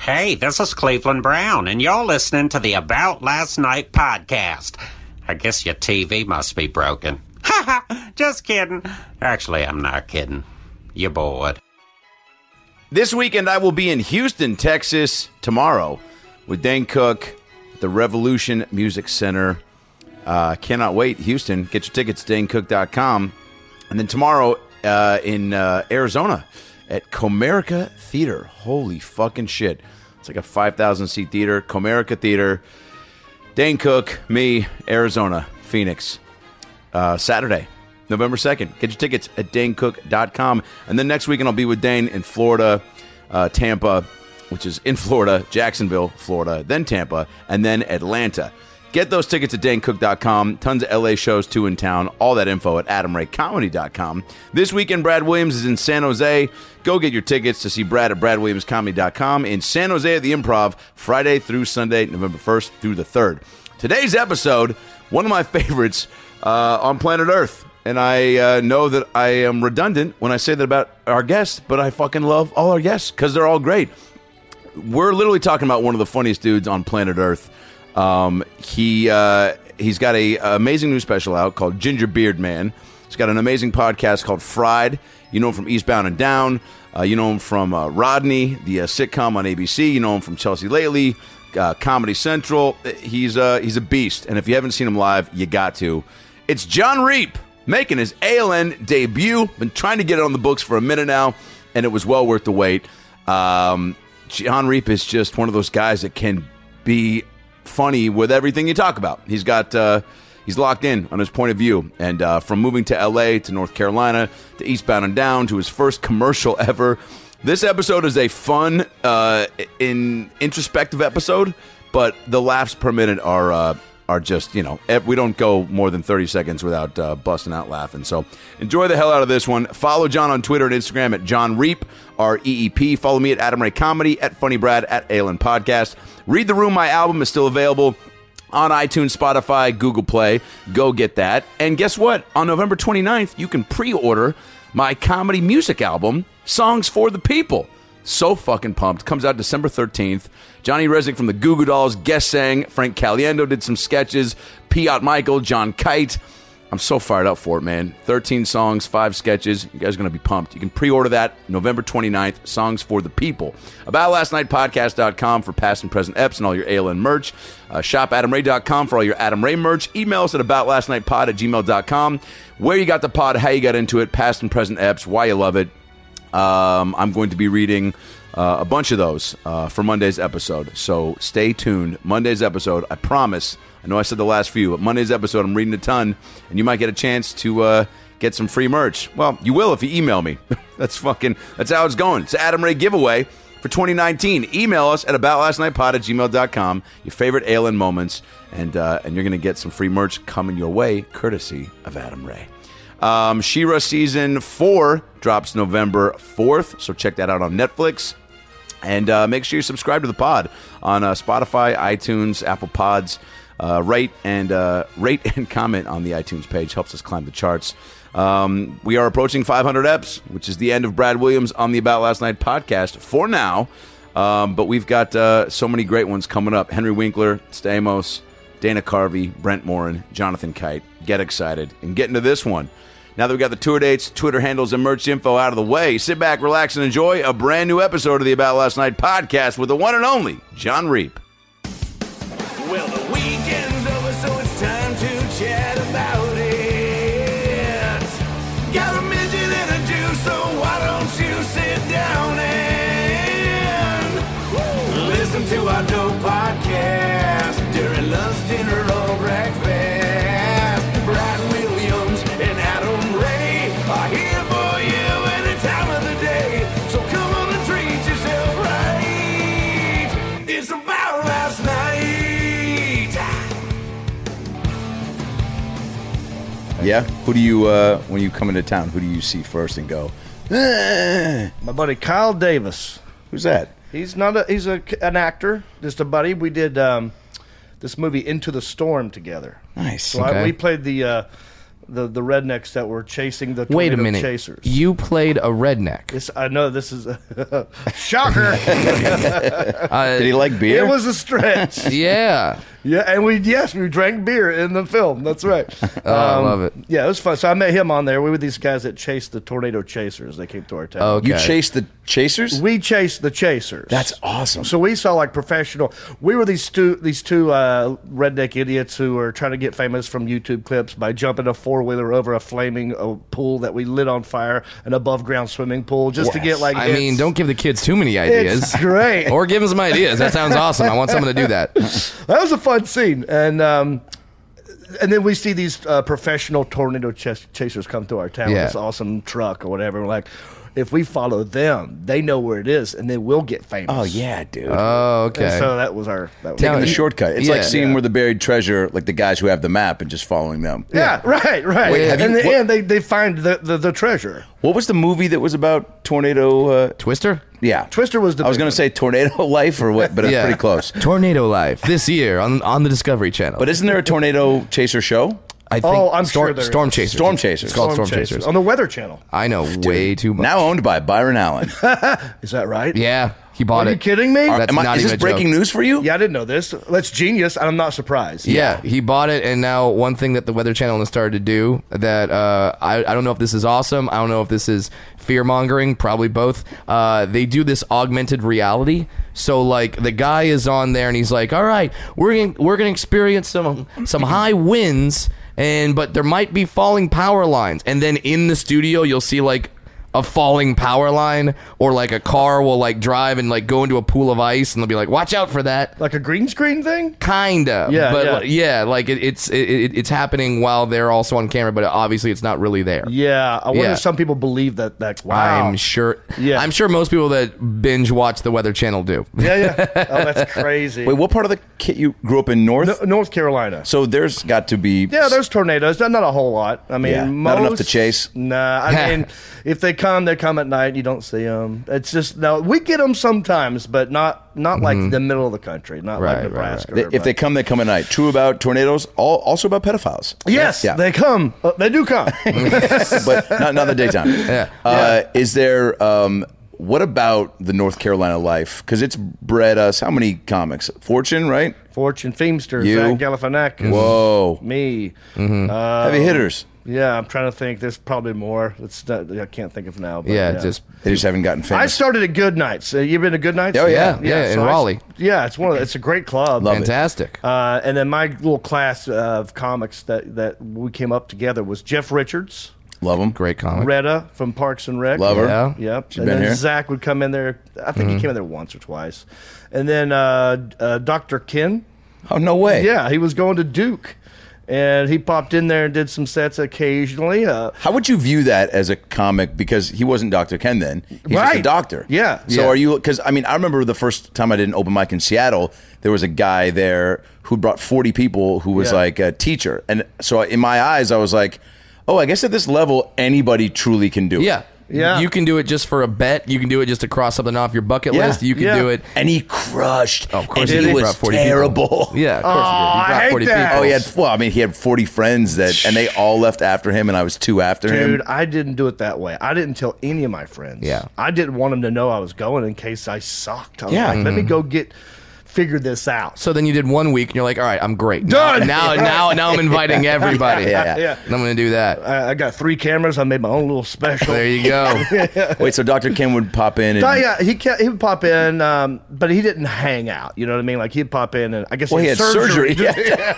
Hey, this is Cleveland Brown, and you're listening to the About Last Night podcast. I guess your TV must be broken. Ha ha! Just kidding. Actually, I'm not kidding. You're bored. This weekend, I will be in Houston, Texas, tomorrow with Dane Cook at the Revolution Music Center. Cannot wait. Houston, get your tickets at danecook.com. And then tomorrow in Arizona at Comerica Theater. Holy fucking shit. It's like a 5,000-seat theater. Comerica Theater. Dane Cook, me, Arizona, Phoenix. Saturday, November 2nd. Get your tickets at danecook.com. And then next weekend I'll be with Dane in Florida, Tampa, which is in Florida, Jacksonville, Florida, then Tampa, and then Atlanta. Get those tickets at danecook.com. Tons of LA shows, too, in town. All that info at adamraycomedy.com. This weekend, Brad Williams is in San Jose. Go get your tickets to see Brad at bradwilliamscomedy.com. In San Jose at the Improv, Friday through Sunday, November 1st through the 3rd. Today's episode, one of my favorites on planet Earth. And I know that I am redundant when I say that about our guests, but I fucking love all our guests because they're all great. We're literally talking about one of the funniest dudes on planet Earth. He's got a amazing new special out called Ginger Beard Man. He's got an amazing podcast called Fried. You know him from Eastbound and Down. You know him from Rodney, the sitcom on ABC. You know him from Chelsea Lately, Comedy Central. He's a beast, and if you haven't seen him live, you got to. It's John Reep making his ALN debut. Been trying to get it on the books for a minute now, and it was well worth the wait. John Reep is just one of those guys that can be funny with everything you talk about. He's locked in on his point of view, and from moving to LA to North Carolina to Eastbound and Down to his first commercial ever. This episode is a fun, introspective episode, but the laughs per minute are just, we don't go more than 30 seconds without busting out laughing. So enjoy the hell out of this one. Follow John on Twitter and Instagram at John Reep, R-E-E-P. Follow me at Adam Ray Comedy, at Funny Brad, at ALN Podcast. Read the Room, my album is still available on iTunes, Spotify, Google Play. Go get that. And guess what? On November 29th, you can pre-order my comedy music album, Songs for the People. So fucking pumped. Comes out December 13th. Johnny Resnick from the Goo Goo Dolls guest sang. Frank Caliendo did some sketches. Piot Michael, John Kite. I'm so fired up for it, man. 13 songs, 5 sketches. You guys are going to be pumped. You can pre-order that November 29th. Songs for the People. AboutLastNightPodcast.com for past and present eps and all your ALN merch. ShopAdamRay.com for all your Adam Ray merch. Email us at AboutLastNightPod@gmail.com. Where you got the pod, how you got into it, past and present eps, why you love it. I'm going to be reading a bunch of those for Monday's episode. So stay tuned. Monday's episode, I promise. I know I said the last few, but Monday's episode, I'm reading a ton, and you might get a chance to get some free merch. Well, you will if you email me. That's how it's going. It's an Adam Ray giveaway for 2019. Email us at aboutlastnightpod@gmail.com, your favorite ALN moments, and you're going to get some free merch coming your way, courtesy of Adam Ray. She-Ra Season 4 drops November 4th, so check that out on Netflix. And make sure you subscribe to the pod on Spotify, iTunes, Apple Pods. Rate and comment on the iTunes page. Helps us climb the charts. We are approaching 500 eps, which is the end of Brad Williams on the About Last Night podcast for now. But we've got so many great ones coming up. Henry Winkler, Stamos, Dana Carvey, Brent Morin, Jonathan Kite. Get excited and get into this one. Now that we've got the tour dates, Twitter handles, and merch info out of the way, sit back, relax, and enjoy a brand new episode of the About Last Night podcast with the one and only John Reep. Well, the weekend's over, so it's time to chat about it. Got a midget and a Jew, so why don't you sit down and listen to our dope podcast during lunch, dinner, or breakfast. Brad Williams and Adam Ray are here for you any time of the day. So come on and treat yourself right. It's about last night. Yeah? Who do you, when you come into town, who do you see first and go, My buddy Kyle Davis. Who's that? He's an actor, just a buddy. We did this movie Into the Storm together. Nice. So Okay. we played the the rednecks that were chasing the Wait a tornado minute. chasers. You played a redneck. I know this is a shocker. Did he like beer? It was a stretch. Yeah. Yeah, and we drank beer in the film. That's right. I love it. Yeah, it was fun. So I met him on there. We were these guys that chased the tornado chasers. They came to our town. Okay. You chased the chasers? We chased the chasers. That's awesome. So we saw like professional. We were these two redneck idiots who were trying to get famous from YouTube clips by jumping a 4-wheeler over a flaming pool that we lit on fire, an above ground swimming pool, just to get like. I mean, don't give the kids too many ideas. It's great. Or give them some ideas. That sounds awesome. I want someone to do that. That was a fun scene, and then we see these professional tornado chasers come to our town with Yeah. this awesome truck or whatever. We're like, if we follow them, they know where it is, and then we'll get famous. Oh, yeah, dude. Oh, And okay. so that was our. That was Taking Now, the you- shortcut. It's yeah. like seeing where the buried treasure, like the guys who have the map and just following them. yeah, right. Wait, have and you- in the what- end, they find the treasure. What was the movie that was about tornado? Twister? Yeah. Twister was the I was big going to say Tornado Life or what, but it's Yeah. pretty close. Tornado Life this year on the Discovery Channel. But isn't there a tornado chaser show? I think Oh, I'm sure there Storm is. Chasers. Storm Chasers. It's called Storm Storm Chasers. on the Weather Channel. I know way too much. Now owned by Byron Allen. Is that right? Yeah, he bought Are it. you kidding me? That's not Is even this a breaking joke. news for you? Yeah, I didn't know this. That's genius. I'm not surprised. Yeah, he bought it, and now one thing that the Weather Channel has started to do that I don't know if this is awesome. I don't know if this is fear mongering. Probably both. They do this augmented reality. So like the guy is on there, and he's like, "All right, we're gonna experience some high winds." But there might be falling power lines, and then in the studio you'll see like a falling power line, or like a car will like drive and like go into a pool of ice, and they'll be like, "Watch out for that." Like a green screen thing? Kinda, Yeah, but yeah. like it's happening while they're also on camera, but obviously it's not really there. Yeah. I wonder Yeah. if some people believe that. Wow. I'm sure. Yeah. I'm sure most people that binge watch the Weather Channel do. Yeah. Oh, that's crazy. Wait, what part of the kit you grew up in North? North Carolina. So there's got to be. Yeah, there's tornadoes. Not a whole lot. I mean, Yeah, most, not enough to chase? Nah, I mean, if they come, they come at night. You don't see them. It's just no. We get them sometimes, but not like the middle of the country. Not Right, like right, Nebraska. If they come, they come at night. True about tornadoes, also about pedophiles. yes, Yeah. they come. They do come. But not in the daytime. Yeah. Is there, what about the North Carolina life? Because it's bred us, how many comics? Fortune, right? Fortune Feimster, You. Zach Galifianakis, Whoa. me. Heavy hitters. Yeah, I'm trying to think. There's probably more. I can't think of now. But Yeah, just They just haven't gotten I famous. started at Good Nights. You been to Good Nights? Oh, yeah. Yeah, in so Raleigh. It's it's a great club. Love it. fantastic. And then my little class of comics that we came up together was Jeff Richards, Love them. Great comic. Retta from Parks and Rec. Love her. Yeah. Yep. She's and been then here. Zach would come in there. I think he came in there once or twice. And then Dr. Ken. Oh, no way. Yeah, he was going to Duke. And he popped in there and did some sets occasionally. How would you view that as a comic? Because he wasn't Dr. Ken then. He's just a Right. doctor. Yeah. So Yeah. are you, because I mean, I remember the first time I did an open mic in Seattle, there was a guy there who brought 40 people who was Yeah. like a teacher. And so in my eyes, I was like, oh, I guess at this level, anybody truly can do it. Yeah. Yeah. You can do it just for a bet. You can do it just to cross something off your bucket Yeah. list. You can Yeah. do it. And he crushed. Of course and he he brought was 40 people. terrible. Yeah, of course Oh, he did. He I brought hate 40 that. people. He had 40 friends and they all left after him, and I was 2 after him. Dude, I didn't do it that way. I didn't tell any of my friends. Yeah. I didn't want them to know I was going in case I sucked. I was Yeah. like, let me go figure this out. So then you did 1 week, and you're like, all right, I'm great. Done. Now I'm inviting everybody. Yeah. And I'm going to do that. I got 3 cameras. I made my own little special. There you go. Wait, so Dr. Ken would pop in and Yeah, he would pop in, but he didn't hang out. You know what I mean? Like he'd pop in, and I guess he had surgery. Yeah.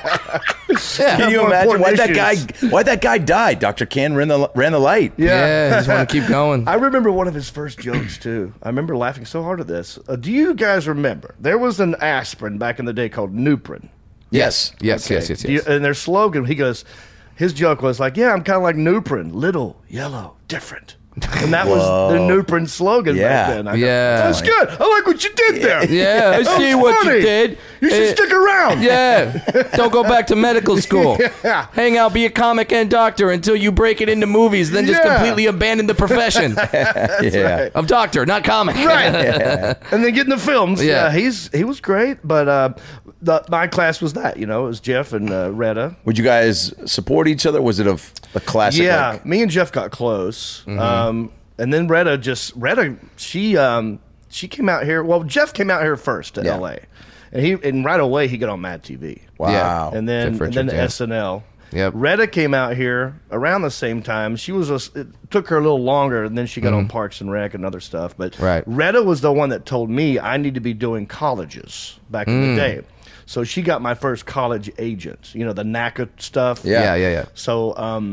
Can you More imagine important why'd that guy die? Dr. Ken ran the light. Yeah, just want to keep going. I remember one of his first jokes too. I remember laughing so hard at this. Do you guys remember? There was an aspirin back in the day called Nuprin. Yes. Yes. Okay. Yes. Yes. Do you- Yes. and their slogan, his joke was like, "Yeah, I'm kind of like Nuprin, little, yellow, different." And that was the New Prince slogan back then. I go, that's good. I like what you did there. Yeah, I see what you did. You should stick around. Yeah. Don't go back to medical school. Yeah. Hang out, be a comic and doctor until you break it into movies, then just completely abandon the profession Right. of doctor, not comic. Right. And then get in the films. Yeah. He was great, but my class was that, it was Jeff and Retta. Would you guys support each other? Was it a classic? Yeah, like- me and Jeff got close. And then Retta, she came out here. Well, Jeff came out here first to L.A. And right away he got on Mad TV. Wow. Yeah. And then Jeff Richards, SNL. Yep. Retta came out here around the same time. It took her a little longer, and then she got on Parks and Rec and other stuff. But Right. Retta was the one that told me I need to be doing colleges back in the day. So she got my first college agent, the NACA stuff. Yeah. So,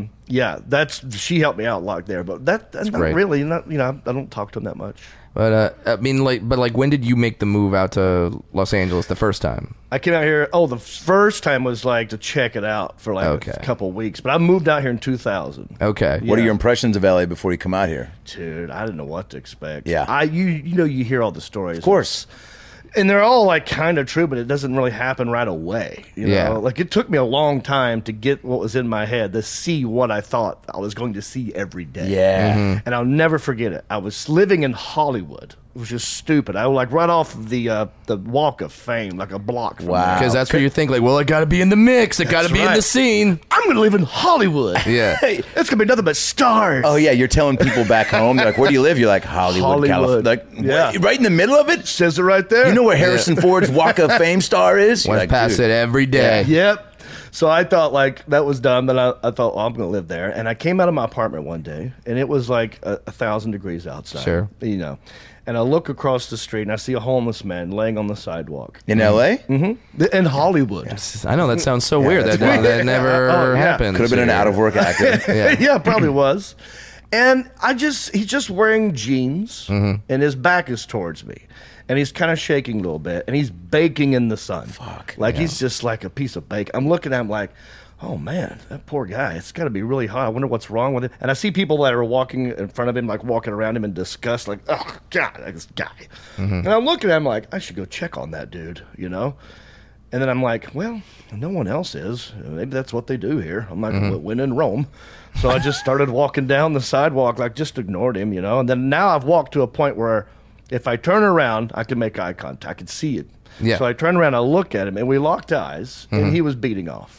she helped me out a lot there. But that's not great. really, I don't talk to him that much. But when did you make the move out to Los Angeles the first time? I came out here. The first time was to check it out for a couple weeks. But I moved out here in 2000. Okay. What are your impressions of LA before you come out here? Dude, I didn't know what to expect. Yeah. You hear all the stories. Of course. And they're all kind of true, but it doesn't really happen right away. Yeah. It took me a long time to get what was in my head, to see what I thought I was going to see every day. Yeah. And I'll never forget it. I was living in Hollywood. It was just stupid. I was right off the Walk of Fame, a block from there. Because that's where you think, I got to be in the mix. I got to be in the right. scene. I'm going to live in Hollywood. Yeah. Hey, it's going to be nothing but stars. Oh yeah, you're telling people back home. They're like, where do you live? You're like Hollywood. California. Yeah. What? Right in the middle of it. Says it right there. You know where Harrison Ford's Walk of Fame star is? You're Went like, past dude. it every day. Yep. So I thought that was dumb. Then I thought, I'm going to live there. And I came out of my apartment one day, and it was 1,000 degrees outside. Sure. And I look across the street, and I see a homeless man laying on the sidewalk In LA? in Hollywood. I know that sounds so weird. That never happened. Could have been an out of work actor. Yeah, probably was. And he's just wearing jeans, and his back is towards me. And he's kind of shaking a little bit, and he's baking in the sun. He's just like a piece of bacon. I'm looking at him like, oh man, that poor guy. It's got to be really hot. I wonder what's wrong with it. And I see people that are walking in front of him, walking around him in disgust, oh God, this guy. And I'm looking at him like, I should go check on that dude, And then I'm like, well, no one else is. Maybe that's what they do here. I'm like, when in Rome. So I just started walking down the sidewalk, just ignored him, And then now I've walked to a point where if I turn around, I can make eye contact. I can see it. Yeah. So I turn around, I look at him, and we locked eyes, and he was beating off.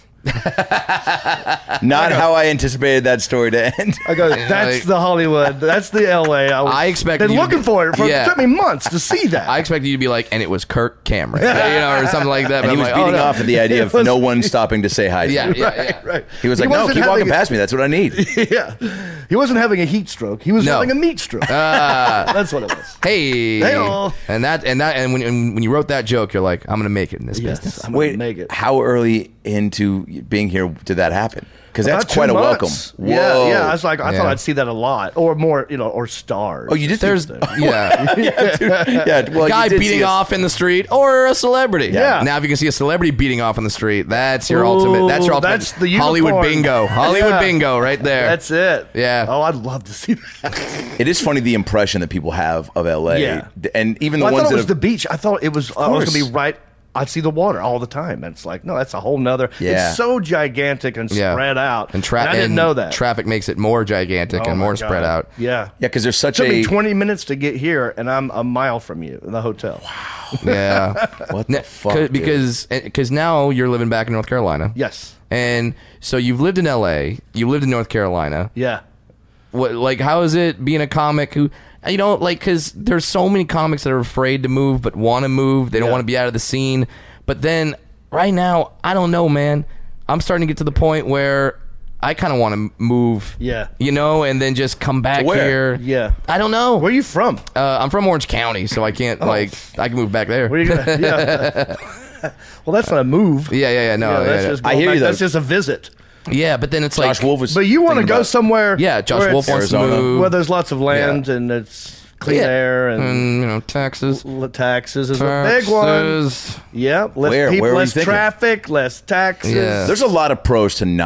Not how I anticipated that story to end. I go, that's the Hollywood. That's the L.A. I expected been you to looking be- for it. Yeah. It took me months to see that. I expected you to be like, and it was Kirk Cameron, or something like that. And But he I'm was like, beating oh, no. off at the idea of It was- no one stopping to say hi to Yeah, him. yeah. Right. He was like, no, wasn't keep walking having past me. That's what I need. Yeah. He wasn't having a heat stroke. He was No. having a meat stroke. That's what it was. Hey, Hey-o. and when you wrote that joke, you're like, I'm gonna make it in this Yes, business. I'm going Wait, to make it. how early into being here did that happen? Because that's About 2 quite a welcome. months. Whoa. Yeah. I was like, I Yeah. thought I'd see that a lot, or more, or stars. Oh, you did. There's yeah, yeah. Well, guy you did beating see us- off in the street or a celebrity. Yeah. Now, if you can see a celebrity beating off in the street, that's your Ooh, ultimate. That's your ultimate. that's the Hollywood unicorn. bingo. Hollywood Yeah. bingo, right there. That's it. Yeah. Oh, I'd love to see that. It is funny the impression that people have of LA. Yeah. And even the Well, I ones thought it that was have, the beach. I thought it was. I was course. going to be right. I'd see the water all the time, and it's like, no, that's a whole nother. Yeah. It's so gigantic and Yeah. spread out, and I didn't know that. Traffic makes it more gigantic Oh and my more God. spread out. Yeah, yeah, because there's such It took a me 20 minutes to get here, and I'm a mile from you in the hotel. Yeah. what the fuck, dude? Because now you're living back in North Carolina. Yes. And so you've lived in LA, you lived in North Carolina. Yeah. How is it being a comic who, because there's so many comics that are afraid to move but want to move. They don't Yeah. want to be out of the scene. But then right now, I don't know, man. I'm starting to get to the point where I kind of want to move. Yeah. And then just come back Where? here. Yeah. I don't know. Where are you from? I'm from Orange County, so I can't I can move back there. Where are you gonna? Yeah. Well, that's not a move. Yeah. No, that's yeah. just I going hear back. you, though. That's just a visit. Yeah, but then it's Josh like, Wolf was. But you want to thinking go about- somewhere. yeah, Josh where Wolf it's- wants to Arizona. move. where there's lots of land and it's clean Yeah. air and taxes. taxes is a big one. Taxes. Yep. Less Where people, were you less thinking? traffic, less taxes. Yeah. There's a lot of pros to not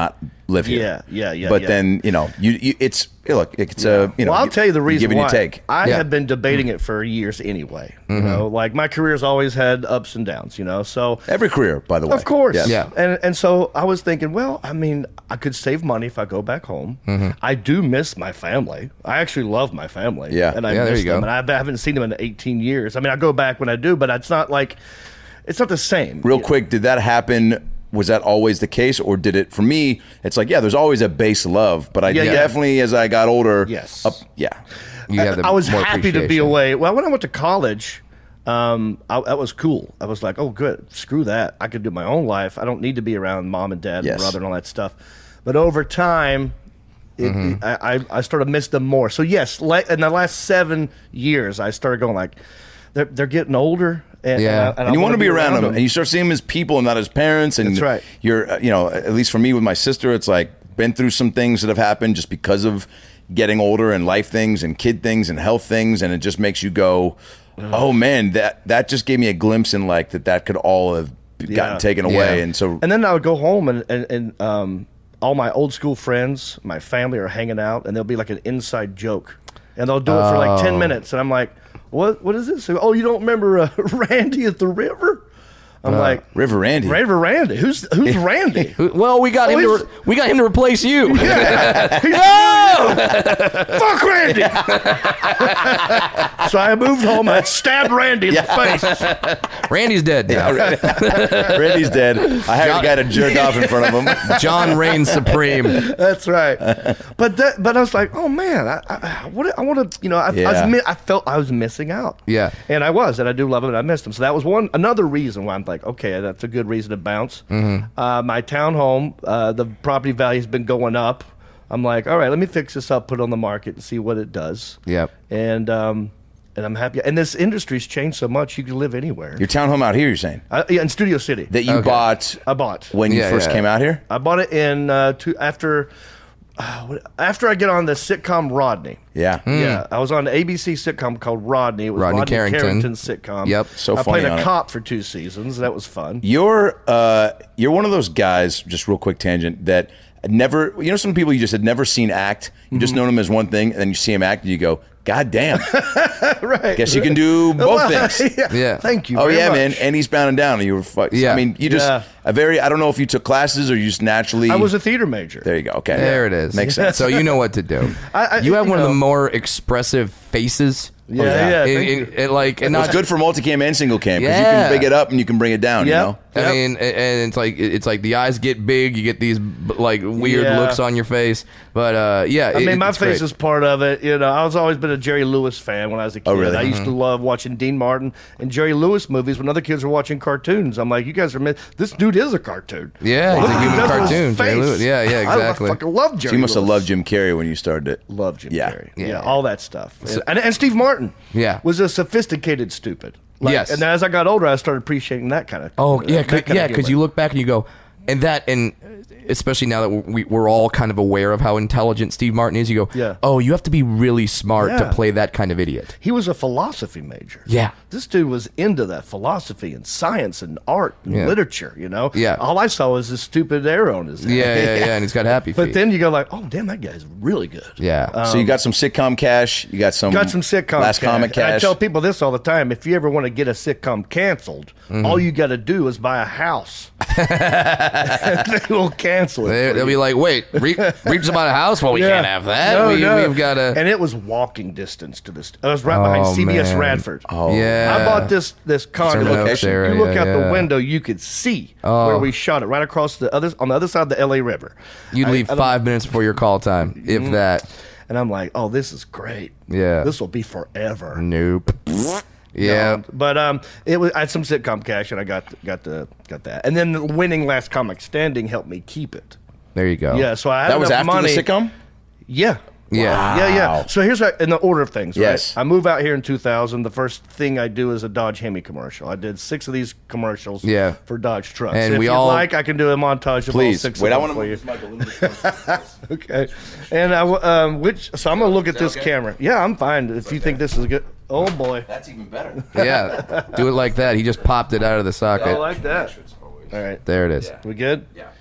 live here. Yeah. But then it's a Well, I'll tell you the reason give and why. you take. I Yeah. have been debating it for years anyway. You know, like my career's always had ups and downs. So Every career, by the way. of course, Yes. Yeah. And so I was thinking, well, I mean, I could save money if I go back home. I do miss my family. I actually love my family. Yeah. and I Yeah, there miss you them, go. and I haven't seen them in 18 years. I mean, I go back when I do, but it's not like it's not the same. Real quick, did that happen? Was that always the case, or did it? For me, it's like there's always a base love, but I Yeah. definitely, as I got older, Yes. You have the I was more happy to be appreciation. away. Well, when I went to college, that was cool. I was like, oh, good. Screw that. I could do my own life. I don't need to be around mom and dad Yes. and brother and all that stuff. But over time, I started to miss them more. So, yes, in the last 7 years, I started going like, they're getting older. And, Yeah. I And you want wanna to be around them, and you start seeing them as people and not as parents. And That's right. You're, at least for me with my sister, it's like been through some things that have happened just because of getting older and life things and kid things and health things, and it just makes you go, oh man, that just gave me a glimpse in like that could all have gotten taken away. Yeah. And so And then I would go home and all my old school friends, my family are hanging out, and there'll be like an inside joke, and they'll do it for like 10 minutes, and I'm like, what is this? Oh, you don't remember Randy at the river? I'm like, River Randy. River Randy. Who's Randy? Well, we got him he's- to replace you. No! Fuck Randy! So I moved home. I stabbed Randy in the face. Randy's dead now. Randy's dead. I hired a guy to jerk off in front of him. John reigns supreme. That's right. But I was like, oh man, I want to, I felt I was missing out. Yeah. And I was, and I do love him, and I missed him. So that was another reason why I'm like, okay, that's a good reason to bounce. My townhome, the property value has been going up. I'm like, all right, let me fix this up, put it on the market, and see what it does. Yep. And I'm happy. And this industry's changed so much; you can live anywhere. Your townhome out here, you're saying? Yeah, in Studio City. That you bought I bought. when you Yeah, first yeah. came out here? I bought it in after I get on the sitcom Rodney. Yeah. Yeah, I was on an ABC sitcom called Rodney. It was Rodney Rodney Carrington. Carrington's sitcom. Yep. So I funny played on a it. cop for 2 seasons. That was fun. You're one of those guys, just real quick tangent, that never, some people you just had never seen act. You just known them as one thing, and then you see them act, and you go, God damn. Right. Guess you can do both things. Yeah. Thank you. Oh, very yeah, much. man. And he's bound and down, and you were Yeah. I mean, you just, Yeah. I don't know if you took classes or you just naturally. I was a theater major. There you go. Okay. There it is. Makes sense. So you know what to do. You have one of the more expressive faces. Yeah, yeah. yeah. It- thank it- you. it, like, and It's not good for multicam and single cam because you Yeah. can big it up and you can bring it down, Yep. you know? I Yep. mean, and it's like the eyes get big, you get these like weird Yeah. looks on your face, but yeah, I mean, my it's face great. is part of it. I was always been a Jerry Lewis fan when I was a kid. Oh, really? I used to love watching Dean Martin and Jerry Lewis movies when other kids were watching cartoons. I'm like, you guys are this dude is a cartoon. Yeah, he's Look a what he human does with his cartoon, Jerry face. Lewis. Yeah, exactly. I fucking love Jerry. So you must have Lewis. loved Jim Carrey when you started it. Love Jim Yeah. Carrey. Yeah. Yeah, all that stuff. And Steve Martin. Yeah. was a sophisticated stupid. Yes. And as I got older, I started appreciating that kind of. Oh yeah, that kind of because humor. you look back and you go, and especially now that we're all kind of aware of how intelligent Steve Martin is, you go, Yeah. oh, you have to be really smart to Yeah. play that kind of idiot. He was a philosophy major. Yeah. This dude was into that philosophy and science and art and Yeah. literature, Yeah. All I saw was this stupid arrow on his head. Yeah, and he's got happy feet. But then you go like, oh, damn, that guy's really good. yeah, So you got some sitcom cash. You got some. Got some sitcom Last comic And I cash. tell people this all the time. If you ever want to get a sitcom canceled, Mm-hmm. all you got to do is buy a house. They will cancel it. for they'll you. be like, wait, Reap's about a house? Well, we Yeah. can't have that. No, no. We've got to. And it was walking distance to this. I was right behind Oh, CBS man. Radford. Oh. Yeah. I bought this condo. Certain Oaks area, You look out yeah. the window, you could see Oh. where we shot it, right across on the other side of the LA River. You'd leave I don't- 5 minutes before your call time, if that. And I'm like, oh, this is great. Yeah. This will be forever. Nope. Yeah. No, but it was. I had some sitcom cash, and I got that. And then winning Last Comic Standing helped me keep it. There you go. Yeah, so I had That was enough after money. the sitcom? Yeah. Yeah. Yeah. So here's in the order of things. Yes. Right? I move out here in 2000. The first thing I do is a Dodge Hemi commercial. I did 6 of these commercials. Yeah. For Dodge trucks. And if we you'd all- like, I can do a montage of all Please. 6 Wait, I of want them to for you. move this mic a little bit. Okay. And so I'm gonna look at this camera. Yeah, I'm fine. If you think this is good. Oh boy. That's even better. Yeah. Do it like that. He just popped it out of the socket. I like that. All right. There it is. We good? Yeah.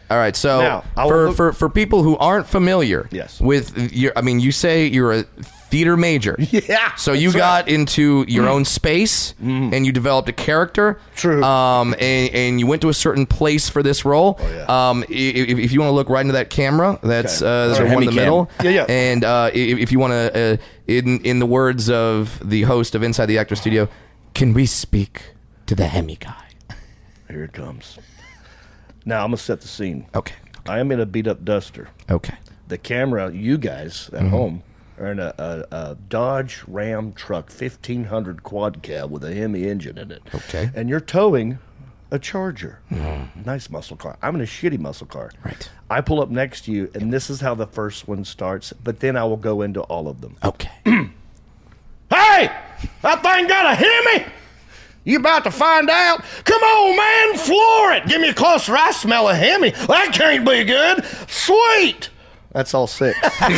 All right, so Now, I will for people who aren't familiar Yes. with your, I mean, you say you're a theater major. Yeah, So you that's got into your own space and you developed a character. True. And you went to a certain place for this role. Oh, yeah. If you want to look right into that camera, that's Okay. the one in the Hemi middle. cam. Yeah, yeah. And if you want to, in the words of the host of Inside the Actor Studio, can we speak to the Hemi guy? Here it comes. Now, I'm going to set the scene. Okay. I am in a beat-up Duster. Okay. The camera, you guys at home, are in a Dodge Ram truck, 1500 quad cab with a Hemi engine in it. Okay. And you're towing a Charger. Nice muscle car. I'm in a shitty muscle car. Right. I pull up next to you, and this is how the first one starts, but then I will go into all of them. Okay. Hey! That thing got a Hemi? You about to find out? Come on, man, floor it. Give me a closer. I smell a Hemi. That can't be good. Sweet. That's all 6.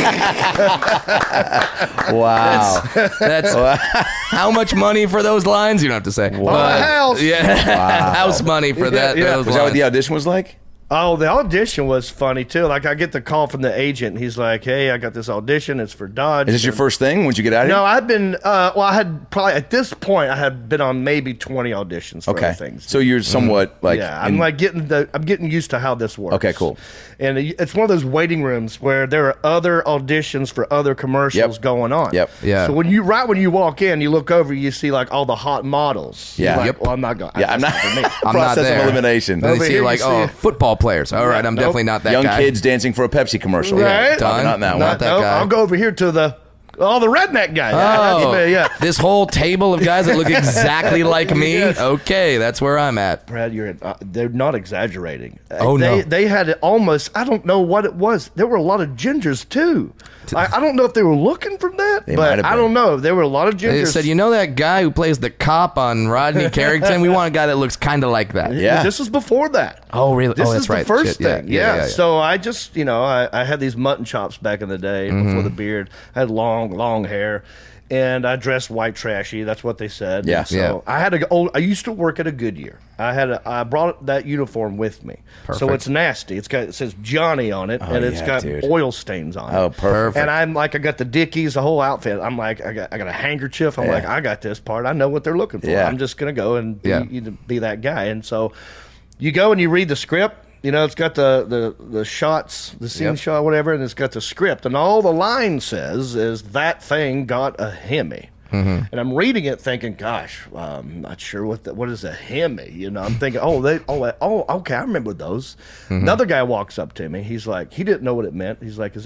Wow. That's how much money for those lines? You don't have to say. Buy a house. Yeah, house money for that. yeah. Those Was that what lines. the audition was like? Oh, the audition was funny too. Like I get the call from the agent. He's like, "Hey, I got this audition. It's for Dodge." Is this your first thing once you get out of here? No, I've been. I had probably at this point I had been on maybe 20 auditions for Okay. other things. So you're somewhat like. yeah, I'm like I'm getting used to how this works. Okay, cool. And it's one of those waiting rooms where there are other auditions for other commercials Yep. going on. Yep. Yeah. So when you walk in, you look over, you see like all the hot models. Yeah. You're like, Yep. Well, I'm not going. Yeah, I'm not. For me. I'm not Process there. of elimination. And they Over see here like, you see oh, it. football players. All right, I'm Nope. definitely not that Young guy. kids dancing for a Pepsi commercial. Right. Done. Not that one. Not that No, guy. I'll go over here to the redneck guy. Oh, That's me, yeah. this whole table of guys that look exactly like me. Yes. Okay, that's where I'm at. Brad, they're not exaggerating. Oh, no. They had it almost. I don't know what it was. There were a lot of gingers too. I don't know if they were looking for that, They might but have I been. don't know. There were a lot of gingers. They said, you know that guy who plays the cop on Rodney Carrington? We want a guy that looks kind of like that. Yeah. This was before that. Oh, really? This Oh, is that's the right. first Shit, yeah, thing. yeah, yeah. So I just, I had these mutton chops back in the day before the beard. I had long hair. And I dressed white trashy. That's what they said. Yeah. And so Yeah. I had I used to work at a Goodyear. I brought that uniform with me. So Perfect. it's nasty. It says Johnny on it, and it's yeah, got dude. oil stains on it. Oh, perfect. And I'm like, I got the Dickies, the whole outfit. I'm like, I got a handkerchief. I'm like, I got this part. I know what they're looking for. Yeah. I'm just gonna go and Yeah. be that guy. And so you go and you read the script. It's got the shots, the scene Yep. shot, whatever, and it's got the script. And all the line says is that thing got a Hemi. And I'm reading it thinking, gosh, I'm not sure what is a Hemi. I'm thinking, okay, I remember those. Another guy walks up to me. He's like, he didn't know what it meant. He's like,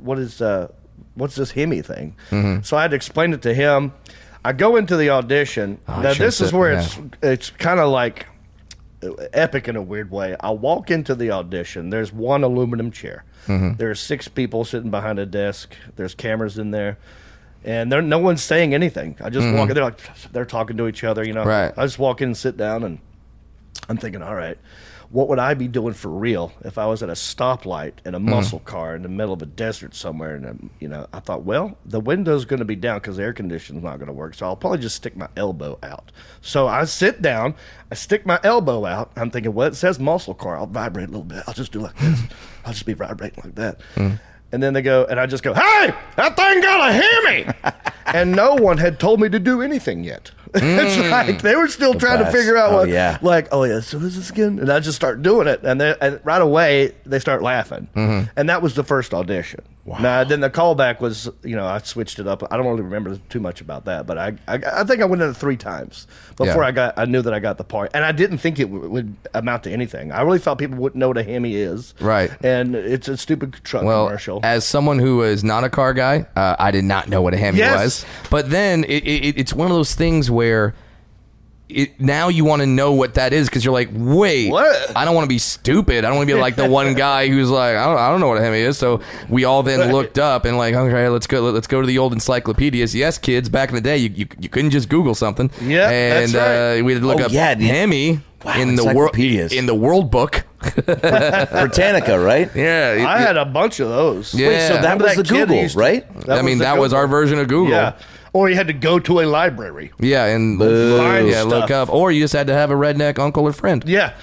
what's this Hemi thing? So I had to explain it to him. I go into the audition. I Now should've this is said- where yeah. it's kind of like epic in a weird way. I walk into the audition. There's one aluminum chair. There's 6 people sitting behind a desk. There's cameras in there. And no one's saying anything. I just walk in. They're talking to each other, Right. I just walk in and sit down, and I'm thinking, all right, what would I be doing for real if I was at a stoplight in a muscle car in the middle of a desert somewhere? And I thought, well, the window's going to be down because the air conditioning's not going to work, so I'll probably just stick my elbow out. So I sit down, I stick my elbow out. I'm thinking, well, it says muscle car. I'll vibrate a little bit. I'll just do like this. I'll just be vibrating like that. And then they go, and I just go, hey, that thing got a Hemi. And no one had told me to do anything yet. It's like they were still trying to best. figure out Oh, what, yeah. like, oh yeah, so is this again? And I just start doing it, and right away they start laughing, and that was the first audition. Wow. Now then the callback was, I switched it up. I don't really remember too much about that, but I think I went in it 3 times before I knew that I got the part, and I didn't think it would amount to anything. I really thought people wouldn't know what a Hemi is, Right. And it's a stupid truck Well, commercial. as someone who is not a car guy, I did not know what a Hemi Yes. was. But then it's one of those things where now you want to know what that is because you're like, wait, What? I don't want to be stupid. I don't want to be like the one guy who's like, I don't know what a Hemi is. So we all then looked up and like, okay, let's go to the old encyclopedias. Yes, kids, back in the day, you couldn't just Google something. Yeah, and that's right. we had to look Oh, up yeah, dude. Hemi Wow, in the world encyclopedias. in the World Book. Britannica, right? Yeah, I had a bunch of those. Yeah. Wait, so that Remember was the kid who Google, used to- right? I mean, the that was Google. our version of Google. Yeah. Or you had to go to a library. Yeah, and Find look stuff. up, or you just had to have a redneck uncle or friend. Yeah,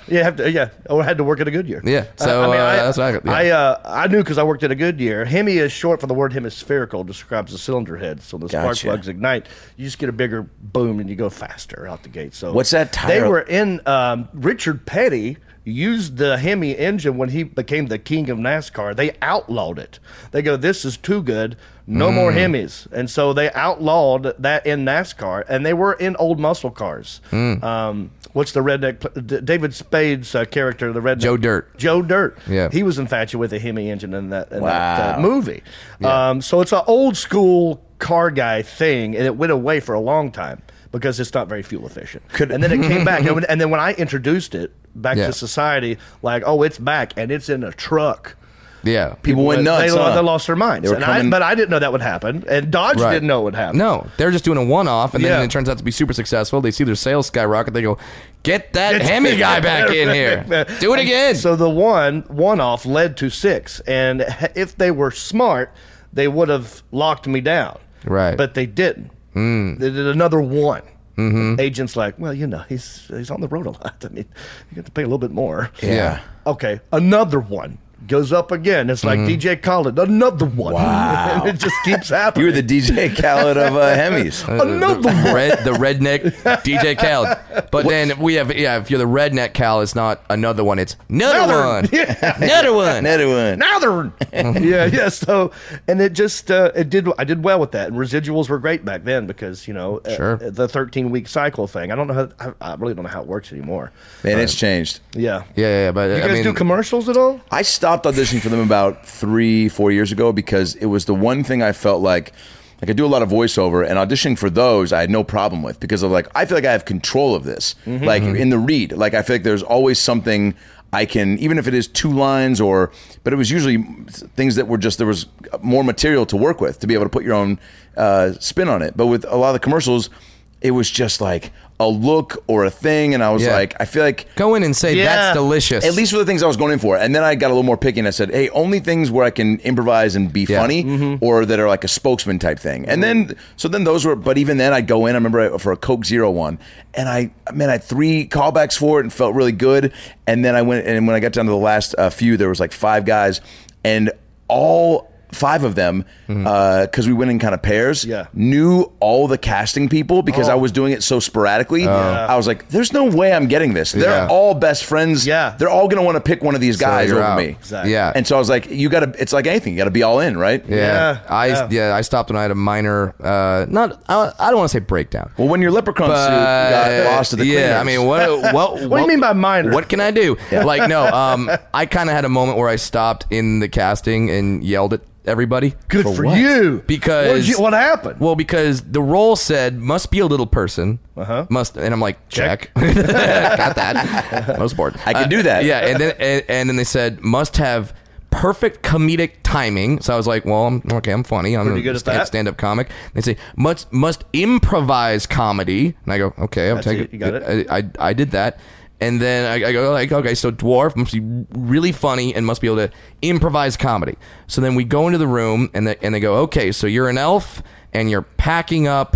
or had to work at a Goodyear. Yeah, so that's what I knew because I worked at a Goodyear. Hemi is short for the word hemispherical, describes the cylinder head. So the spark Gotcha. plugs ignite. You just get a bigger boom and you go faster out the gate. So What's that They tire- were in Richard Petty used the Hemi engine when he became the king of NASCAR. They outlawed it. They go, this is too good. No more Hemis. And so they outlawed that in NASCAR, and they were in old muscle cars. What's the redneck? David Spade's character, the redneck. Joe Dirt. Joe Dirt. Yeah. He was infatuated with a Hemi engine in that Wow. movie. So it's an old school car guy thing, and it went away for a long time because it's not very fuel efficient. And then it came back. And then when I introduced it back Yeah. to society, like, oh, it's back, and it's in a truck. Yeah. People went nuts. They huh? lost their minds. They were coming- But I didn't know that would happen. And Dodge Right. didn't know it would happen. No, they're just doing a one-off, and then Yeah. it turns out to be super successful. They see their sales skyrocket. They go, get that Hemi guy back in here. Do it again. So the one-off led to 6. And if they were smart, they would have locked me down. Right. But they didn't. They did another one. Agent's like, well, he's on the road a lot. I mean, you have to pay a little bit more. Yeah. Okay, another one goes up again. It's like DJ Khaled, another one. Wow. And it just keeps happening. You were the DJ Khaled of Hemis. Another one. the redneck DJ Khaled. But then we have, if you're the redneck Cal, it's not another one. It's another one. Another one. Another one. Another one. yeah. So, and it just, I did well with that. And residuals were great back then because, Sure. the 13-week cycle thing. I don't know I really don't know how it works anymore. Man, it's changed. Yeah. Yeah, but You guys do commercials at all? I stopped auditioning for them about 3-4 years ago because it was the one thing I felt like I do a lot of voiceover, and auditioning for those I had no problem with because of I feel like I have control of this. Like in the read, I feel like there's always something I can, even if it is 2 lines but it was usually things that were just, there was more material to work with to be able to put your own spin on it. But with a lot of the commercials, it was just like a look or a thing, and I was like, I feel like go in and say, Yeah. that's delicious. at least for the things I was going in for. And then I got a little more picky and I said, hey, only things where I can improvise and be funny or that are like a spokesman type thing. And then, so then those were, but even then I'd go in, I remember for a Coke Zero one, and I had 3 callbacks for it and felt really good. And then I went, and when I got down to the last few, there was 5 guys, and all 5 of them, because we went in kind of pairs, knew all the casting people because I was doing it so sporadically. I was like, there's no way I'm getting this. They're all best friends. Yeah. They're all going to want to pick one of these guys you're over out. me. Exactly. Yeah. And so I was like, it's like anything. You got to be all in, right? Yeah. Yeah. I stopped when I had a minor, I don't want to say breakdown. Well, when your leprechaun suit got lost to the cleaners. I mean, what What do you mean by minor? What can I do? I kind of had a moment where I stopped in the casting and yelled at everybody. Good for what? you. Because what happened? Well, because the role said must be a little person. Must, and I'm like, check. Got that. I was bored. I can do that. Yeah, and then they said must have perfect comedic timing. So I was like, well, I'm funny. I'm Pretty good at that. stand-up comic. They say must improvise comedy, and I go, okay, I'll That's take it. it. You got it. I did that. And then I go okay, so dwarf must be really funny and must be able to improvise comedy. So then we go into the room and they go, okay, so you're an elf and you're packing up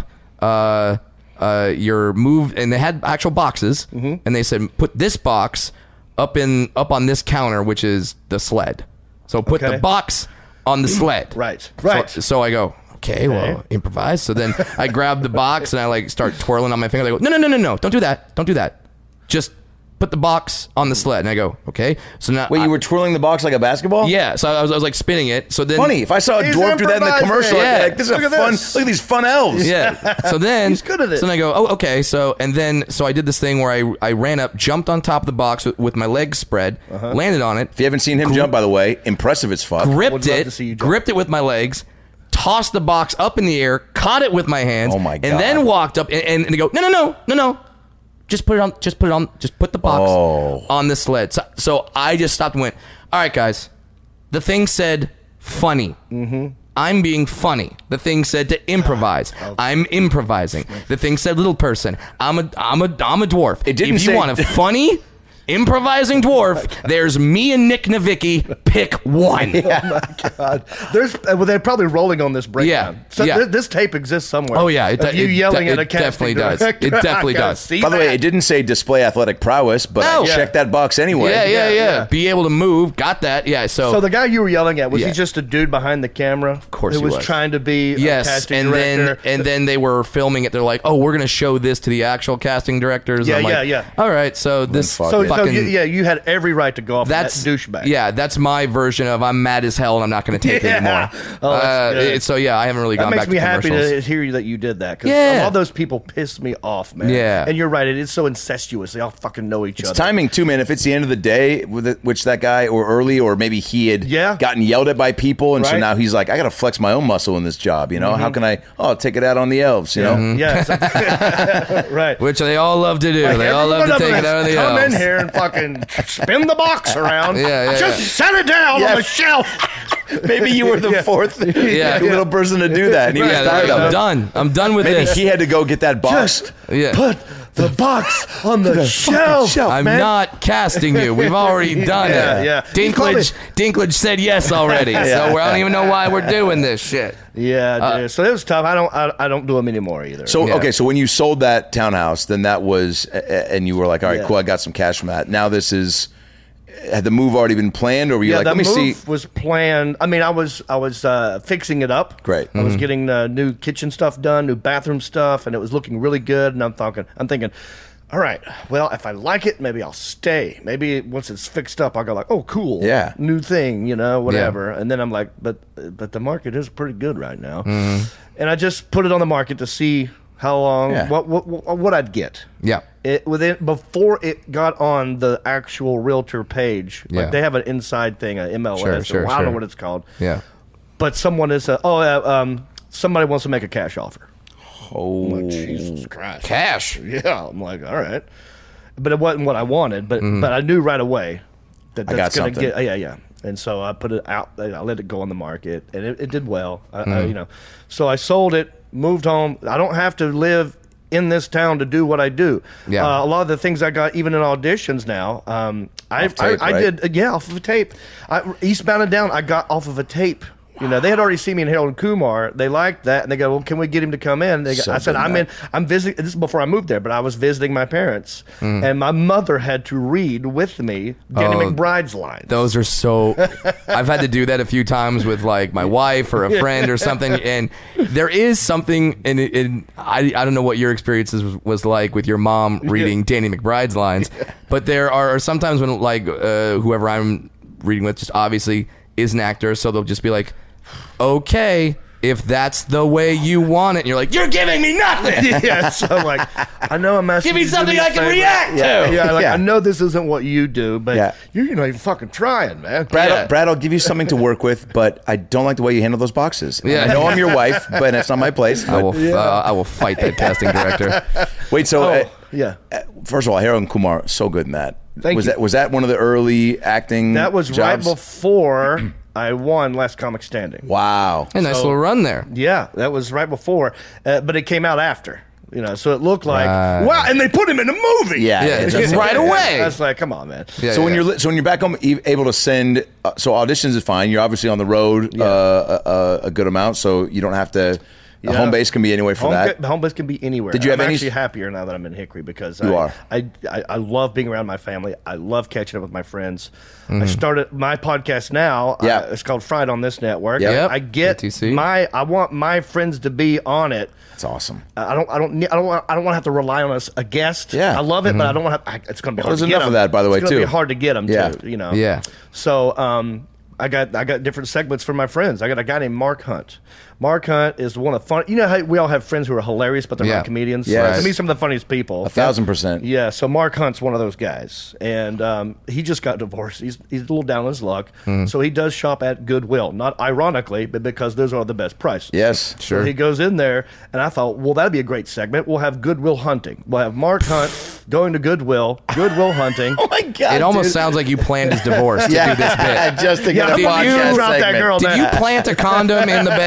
your move, and they had actual boxes, and they said put this box up on this counter, which is the sled. So put the box on the sled. Right. So I go, okay, well, improvise. So then I grab the box and I start twirling on my finger. They go, no, don't do that. Just put the box on the sled. And I go, okay. So now, Wait, you were twirling the box like a basketball? yeah. So I was spinning it. So then, Funny. If I saw a He's dwarf do that in the improvising. commercial, I'd be like, this is Look a at fun. this. Look at these fun elves. yeah. So then He's good at it. So then I go, oh, okay. So I did this thing where I ran up, jumped on top of the box with my legs spread, landed on it, If you haven't seen him jump, by the way, impressive as fuck. Would gripped love to see you it, jump. gripped it with my legs, tossed the box up in the air, caught it with my hands, Oh my God. and then walked up and they go, no. Just put the box on the sled. So I just stopped and went, all right, guys, the thing said funny. I'm being funny. The thing said to improvise. I'm improvising. The thing said little person. I'm a dwarf. It didn't if you say- want a funny, improvising dwarf. There's me and Nick Novicki. Pick one. God, they're probably rolling on this breakdown. Yeah, So yeah. This tape exists somewhere. Oh, yeah, Of you yelling at a it casting definitely does. director. It definitely I gotta does. see By the way, that. it didn't say display athletic prowess, but I No. checked that box anyway. Yeah. Be able to move. Got that. Yeah. So the guy you were yelling at, was Yeah. he just a dude behind the camera? Of course who he was was. trying to be a yes, casting and director. then they were filming it. They're like, oh, we're gonna show this to the actual casting directors. Yeah, I'm like, yeah. All right, so this fuck So it. fucking you had every right to go off that's that douchebag. Yeah, that's my version of I'm mad as hell and I'm not going to take it Yeah. anymore. Oh, that's good. So yeah, I haven't really That gone makes back me to happy commercials. to hear that you did that, because Yeah. all those people piss me off, man. Yeah. And you're right, it is so incestuous. They all fucking know each It's other. timing too, man. If it's the end of the day, with it, which that guy or early, or maybe he had gotten yelled at by people, and so Right. now he's like, I got to flex my own muscle in this job. You know, how can I? Oh, take it out on the elves. You know, Yeah, right. Which they all love to do. Like, they all love every to one take of it out of us the come elves. in here and fucking spin the box around. Yeah, Just set it down on the shelf. maybe you were the fourth little person to do that, and he was Yeah, tired of I'm it. done. I'm done with Maybe this. he had to go get that box. Just Yeah. put the box on the shelf. I'm man. not casting you. We've already done Yeah, it. yeah. He Dinklage said yes already. So I don't even know why we're doing this shit. Yeah, dude. So it was tough. I don't do them anymore either. So Yeah. okay, so when you sold that townhouse, then that was, and you were like, all right, Yeah. cool, I got some cash from that. Now this is, had the move already been planned, or were you like, the let me move see? was planned. I mean, I was fixing it up. Great. I was getting new kitchen stuff done, new bathroom stuff, and it was looking really good. And I'm thinking, all right, well, if I like it, maybe I'll stay. Maybe once it's fixed up, I'll go like, oh, cool, Yeah. new thing, whatever. And then I'm like, but the market is pretty good right now, and I just put it on the market to see how long, Yeah. what I'd get. Yeah. Before it got on the actual realtor page, like Yeah. they have an inside thing, a MLS. Sure, I don't know sure. what it's called. Yeah. But someone is, somebody wants to make a cash offer. Oh, I'm like, Jesus Christ. Cash. Yeah, I'm like, all right. But it wasn't what I wanted, but I knew right away that I that's got going to something. get, yeah. And so I put it out, I let it go on the market, and it did well. So I sold it, moved home. I don't have to live in this town to do what I do. Yeah. A lot of the things I got, even in auditions now, I tape, right? did, off of a tape. Eastbound and Down, I got off of a tape. They had already seen me in Harold and Kumar. They liked that, and they go, "Well, can we get him to come in?" I said, Something "I'm in. I'm visiting." This is before I moved there, but I was visiting my parents, and my mother had to read with me Danny McBride's lines. Those are so. I've had to do that a few times with like my wife or a friend or something, and there is something. And I don't know what your experiences was like with your mom reading Danny McBride's lines, but there are sometimes when like whoever I'm reading with just obviously is an actor, so they'll just be like, "Okay, if that's the way you want it," and you're like, "You're giving me nothing. Yeah, so I'm like, I know I'm asking Give me you to do something me a I can favor. react to." Yeah, like Yeah. I know this isn't what you do, but Yeah. you're not even fucking trying, man. Brad, I'll give you something to work with, but I don't like the way you handle those boxes. Yeah. I know I'm your wife, but it's not my place. I But will fight that casting director. wait, so Yeah. first of all, Harold and Kumar, so good in that. Thank you. Was that one of the early acting? That was right jobs? before I won Last Comic Standing. Wow. A nice little run there. Yeah, that was right before, but it came out after. So it looked like Right. wow, and they put him in a movie. Yeah, Yeah, it just doesn't- right away. I was like, come on, man. Yeah, So when yeah. you're back home, able to send, so auditions is fine. You're obviously on the road a good amount, so you don't have to. Yeah. Home base can be anywhere for that. Home base can be anywhere. Did you have I'm any- actually happier now that I'm in Hickory because You are. I love being around my family. I love catching up with my friends. Mm-hmm. I started my podcast now. Yeah. It's called Fried on this network. Yep. I get ATC. I want my friends to be on it. That's awesome. I don't want to have to rely on a guest. Yeah. I love it, but I don't want to. It's going to be hard. There's to get enough of them. that, by the way, It's gonna too. be hard to get them. Yeah. Too, Yeah. So I got different segments for my friends. I got a guy named Mark Hunt. Mark Hunt is one of the fun. You know how we all have friends who are hilarious, but they're Yeah. not comedians. Yes. To me, some of the funniest people. 1,000%. Yeah, so Mark Hunt's one of those guys, and he just got divorced. He's a little down on his luck, so he does shop at Goodwill. Not ironically, but because those are the best prices. Yes. So he goes in there, and I thought, well, that'd be a great segment. We'll have Goodwill hunting. We'll have Mark Hunt going to Goodwill hunting. Oh my God. It almost dude. sounds like you planned his divorce to do this bit. Just to get Did a you podcast route that segment. girl Did you plant a condom in the bed?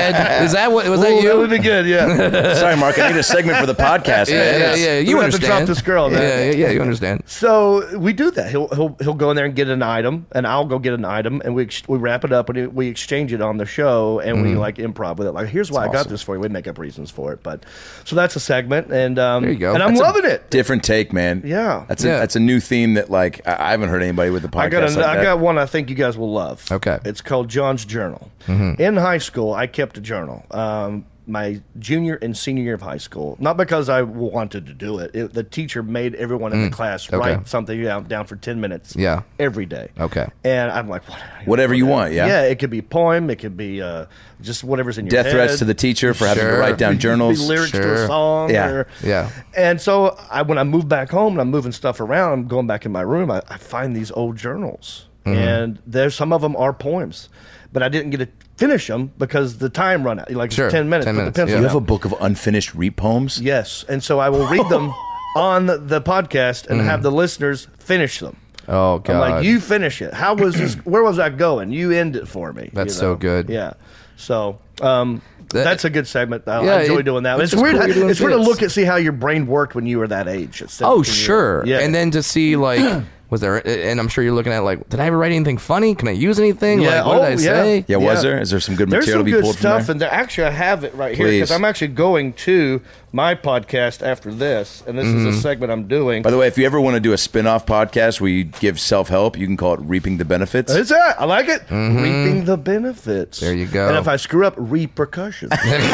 Was that what? Was that Ooh, you? That would be good. Yeah. Sorry, Mark. I need a segment for the podcast, man. Yeah. We You have to drop understand. this girl, man. Yeah. You understand. So we do that. He'll go in there and get an item, and I'll go get an item, and we wrap it up, and we exchange it on the show, and we like improv with it. Like, here's why I got this for you. We make up reasons for it, but so that's a segment, and There you go. and I'm That's loving it. Different take, man. Yeah. That's a new theme that like I haven't heard anybody with the podcast. I got one I think you guys will love. Okay. It's called John's Journal. In high school, I kept a journal. My junior and senior year of high school, not because I wanted to do it. The teacher made everyone in the class Okay. write something down for 10 minutes. Yeah. Every day. Okay. And I'm like, Whatever you want, yeah? Yeah, it could be a poem. It could be just whatever's in your Death head. threats to the teacher for having to Sure. write down It could be journals. lyrics to Sure. a song. Yeah. Yeah. And so when I move back home and I'm moving stuff around, I'm going back in my room, I find these old journals. And some of them are poems. But I didn't get to finish them because the time run out. Like Sure. 10 minutes. 10 put the minutes, pencil yeah. You down. have a book of unfinished Reap poems? Yes. And so I will read them on the podcast and have the listeners finish them. Oh God. I'm like, you finish it. How was this? Where was I going? You end it for me. That's you know? so good. Yeah. So that's a good segment. I Yeah, enjoy doing that. it's It's just weird. cool you're doing It's weird to bits. look at see how your brain worked when you were that age. At 17 Oh years sure. old. Yeah. And then to see like, was there? And I'm sure you're looking at like, did I ever write anything funny? Can I use anything? Yeah. Like, what did I say? Yeah, was there? Is there some good There's material some to be good pulled stuff, from there? and actually I have it right here Please. because I'm actually going to my podcast after this, and this is a segment I'm doing. By the way, if you ever want to do a spin-off podcast where you give self-help, you can call it Reaping the Benefits. Is that? I like it. Reaping the benefits. There you go. And if I screw up, repercussions.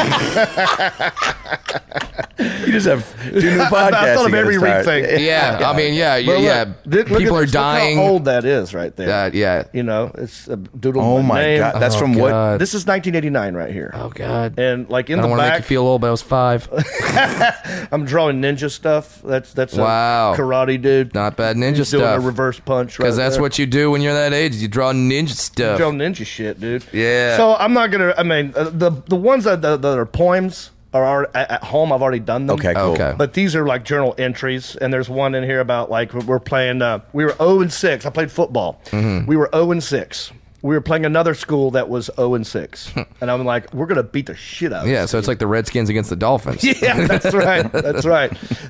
You just have two new podcasts. I thought you of gotta every reap start. thing. Yeah. I mean, yeah. But Yeah. look, look People at are this. Look dying. how old that is right there. Yeah. You know, it's a doodle. Oh my name. God, that's Oh, from what? God. This is 1989 right here. Oh God. And like in I the don't want to make back, you feel old, but I was 5. I'm drawing ninja stuff. That's Wow. a karate dude. Not bad ninja He's doing stuff. a reverse punch. Because right that's there. what you do when you're that age. You draw ninja stuff. Joe Ninja shit, dude. Yeah. So I'm not gonna. I mean, the ones that are poems are already, at home. I've already done them. Okay, cool. Okay. But these are like journal entries, and there's one in here about like we're playing. We were 0-6. I played football. Mm-hmm. We were 0-6. We were playing another school that was 0-6, and I'm like, we're gonna beat the shit out of Yeah, this so it's like the Redskins against the Dolphins. Yeah, that's right. That's right.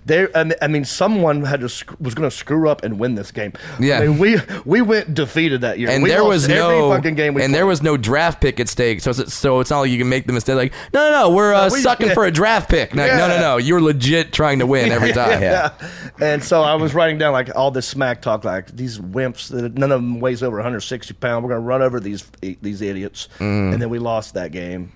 I mean, someone had to was going to screw up and win this game. Yeah. I mean, we went defeated that year. And we there lost was every no fucking game. We and there played. was no draft pick at stake. So it's not like you can make the mistake like, no, we're we- sucking for a draft pick. No, Yeah. no. You're legit trying to win every time. Yeah. And so I was writing down like all this smack talk, like these wimps. None of them weighs over 160 pounds. We're going to run over these idiots. And then we lost that game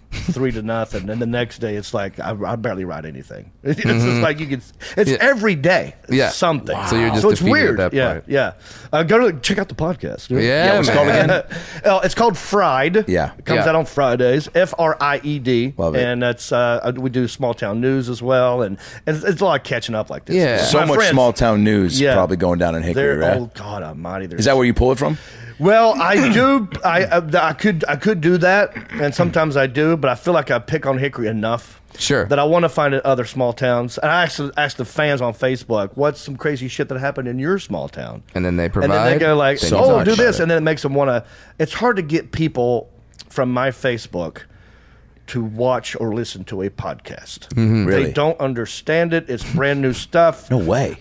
3-0. And the next day, it's like I barely write anything. It's just like you can. It's Yeah. every day. Yeah. Something. So you're just so it's defeated weird. at that yeah, point. yeah. Go to check out the podcast. Dude. Yeah, what's it called man. again? It's called Fried. Yeah. It comes Yeah. out on Fridays. FRIED. Love it. And that's we do small town news as well, and it's a lot of catching up like this. Yeah. So My much friends, small town news Yeah. probably going down in Hickory, They're right? oh God Almighty. Is that where you pull it from? Well, I do. I could do that, and sometimes I do, but I feel like I pick on Hickory enough. Sure. That I want to find it other small towns. And I actually asked the fans on Facebook, what's some crazy shit that happened in your small town? And then they provide. And then they go like, then you oh, talk do about this. it. And then it makes them want to. It's hard to get people from my Facebook to watch or listen to a podcast. Really? They don't understand it. It's brand new stuff. No way.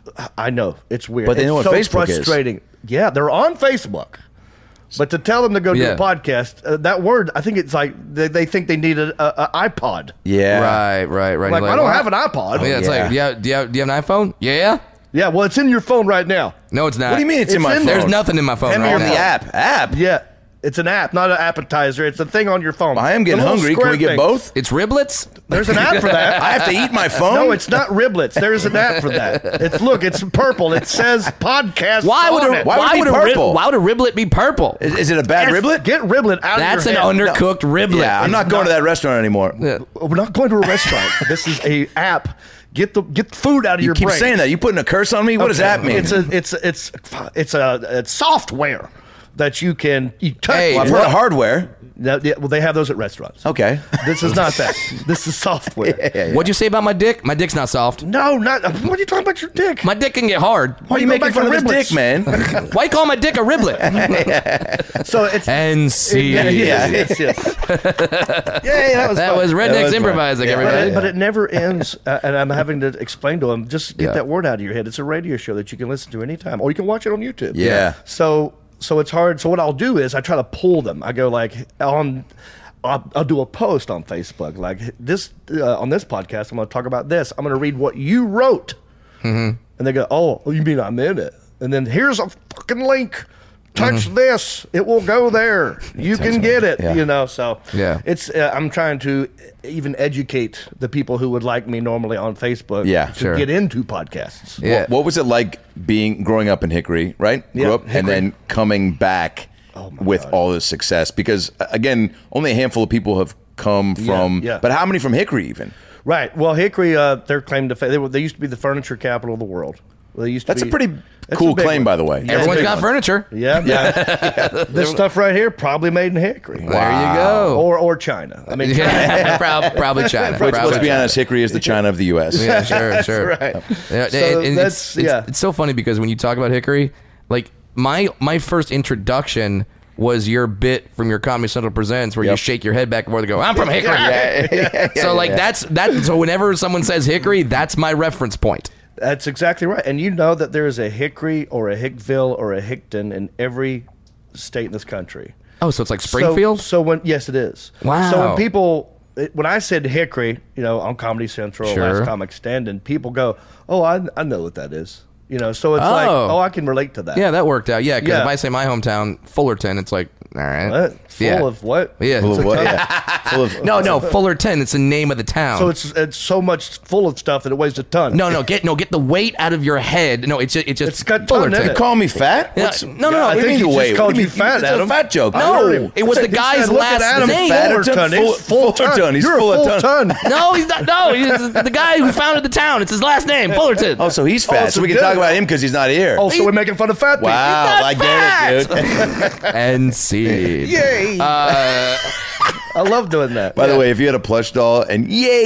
I know. It's weird. But they it's know what so Facebook is. frustrating. Yeah, they're on Facebook. But to tell them to go do Yeah. a podcast, that word, I think it's like they think they need an iPod. Yeah. Right. Like, You're I don't what? have an iPod. Oh, yeah, it's Yeah. like, do you have an iPhone? Yeah. Yeah, well, it's in your phone right now. No, it's not. What do you mean it's in my phone? There's nothing in my phone Hand me right your now. The app. Yeah, it's an app, not an appetizer. It's a thing on your phone. I am getting The little hungry. Can square we get thing. both? It's riblets. There's an app for that. I have to eat my phone? No, it's not riblets. There's an app for that. It's purple. It says podcast. Why would on a it. Why would it be purple? why would a riblet be purple? Is it a bad riblet? Get riblet out That's of an your head. undercooked riblet. Yeah, I'm not going to that restaurant anymore. Yeah. We're not going to a restaurant. This is a app. Get the food out of You your keep brain. saying that. You putting a curse on me? What does that mean? It's software. that you touch. Hey, Well, I've heard of hardware. Well, they have those at restaurants. Okay. This is not that. This is software. What'd you say about my dick? My dick's not soft. No, not. What are you talking about your dick? My dick can get hard. Why are you go making back fun to of his riblets. dick, man? Why you call my dick a riblet? So it's NC. yes. Yeah, that was That fun. was Rednecks was fun. Improvising, Yeah. everybody. But it never ends, and I'm having to explain to them, just get Yeah. that word out of your head. It's a radio show that you can listen to anytime, or you can watch it on YouTube. Yeah. So it's hard. So what I'll do is I try to pull them. I go like I'll do a post on Facebook like this on this podcast. I'm going to talk about this. I'm going to read what you wrote, and they go, "Oh, you mean I'm in it?" And then here's a fucking link. Touch this; it will go there. You can get it. Yeah. You know. So Yeah. it's I'm trying to even educate the people who would like me normally on Facebook. Yeah, to sure. get into podcasts. Yeah. What was it like growing up in Hickory, right? Yeah, Grew up and Hickory. then coming back with all this success? Because, again, only a handful of people have come from. yeah. But how many from Hickory even? Right. Well, Hickory, their claim to fame, they used to be the furniture capital of the world. Well, they used to That's a be, pretty That's cool a big claim, one. by the way. Yeah, Everyone's big got one. furniture. Yeah. This stuff right here probably made in Hickory. There you go. Or China. I mean, Probably China. Let's Probably be China. honest, Hickory is the China of the U.S. Yeah, sure. right. Yeah, So and that's- it's so funny because when you talk about Hickory, like my first introduction was your bit from your Comedy Central Presents where you Yep. shake your head back and forth and go, "I'm from Hickory." So like that's that. So whenever someone says Hickory, that's my reference point. That's exactly right. And you know that there is a Hickory or a Hickville or a Hickton in every state in this country. Oh, so it's like Springfield. So when yes, it is. Wow. So when people, when I said Hickory, on Comedy Central, Sure. Last Comic Standing, people go, "Oh, I know what that is." So it's like, Oh. I can relate to that. Yeah, that worked out. Yeah, because Yeah. if I say my hometown, Fullerton, it's like, all right. What? Full Yeah. of what? Yeah. Full it's of a what? ton- Yeah. Full of No, Fullerton. It's the name of the town. So it's so much full of stuff that it weighs a ton. no, get the weight out of your head. No, it's just It's got ton in Fullerton. it. Call me fat? Yeah, What's- no, I What do you think mean he the just weight? called What do you mean? fat, It's Adam. a fat joke. No, it was the He guy's said, "Look at last Adam, name. Fullerton. He's full ton. He's You're full a of full ton. ton. No, he's not. No, he's the guy who founded the town. It's his last name, Fullerton. Oh, so he's fat. Oh, so we can good. talk about him because he's not here. Oh, so we're making fun of fat people. Wow, not I get it, dude. And seed. Yay! I love doing that. By the way, if you had a plush doll and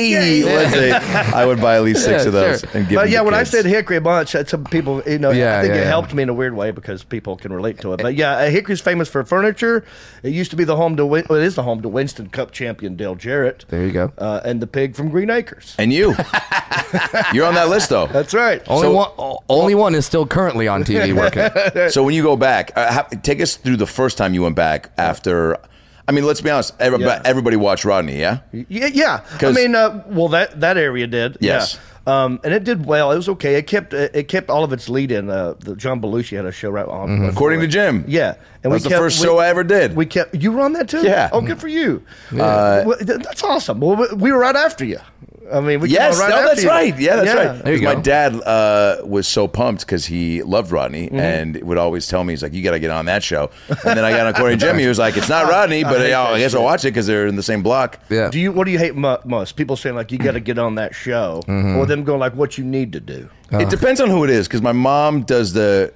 I would buy at least 6 Yeah, of those sure. and give But them yeah, to when I kids. said Hickory a bunch, some people, I think it helped me in a weird way because people can relate to it. But yeah, Hickory's famous for furniture. It used to be the home to, it is the home to Winston Cup champion Dale Jarrett. There you go. And the pig from Green Acres. And you're on that list though. That's right. Only one is still currently on TV working. So when you go back, take us through the first time you went back after. I mean, let's be honest. Everybody watched Rodney, yeah? Yeah. I 'Cause- mean, that area did. Yes. Yeah. And it did well. It was okay. It kept all of its lead in. The John Belushi had a show right on. According to Jim. Yeah, That was the first show I ever did. We kept. You were on that too. Yeah. Oh, good for you. Well, that's awesome. Well, we were right after you. I mean, we came Yes, on right no, after that's you. right. Yeah, that's right. There you 'Cause my go. dad was so pumped because he loved Rodney and would always tell me, he's like, "You got to get on that show." And then I got on According to Jim. He was like, "It's not Rodney, but hate I that guess I'll shit. watch it because they're in the same block." Yeah. What do you hate most? People saying like you got to get on that show, or them going like what you need to do. It depends on who it is because my mom does the.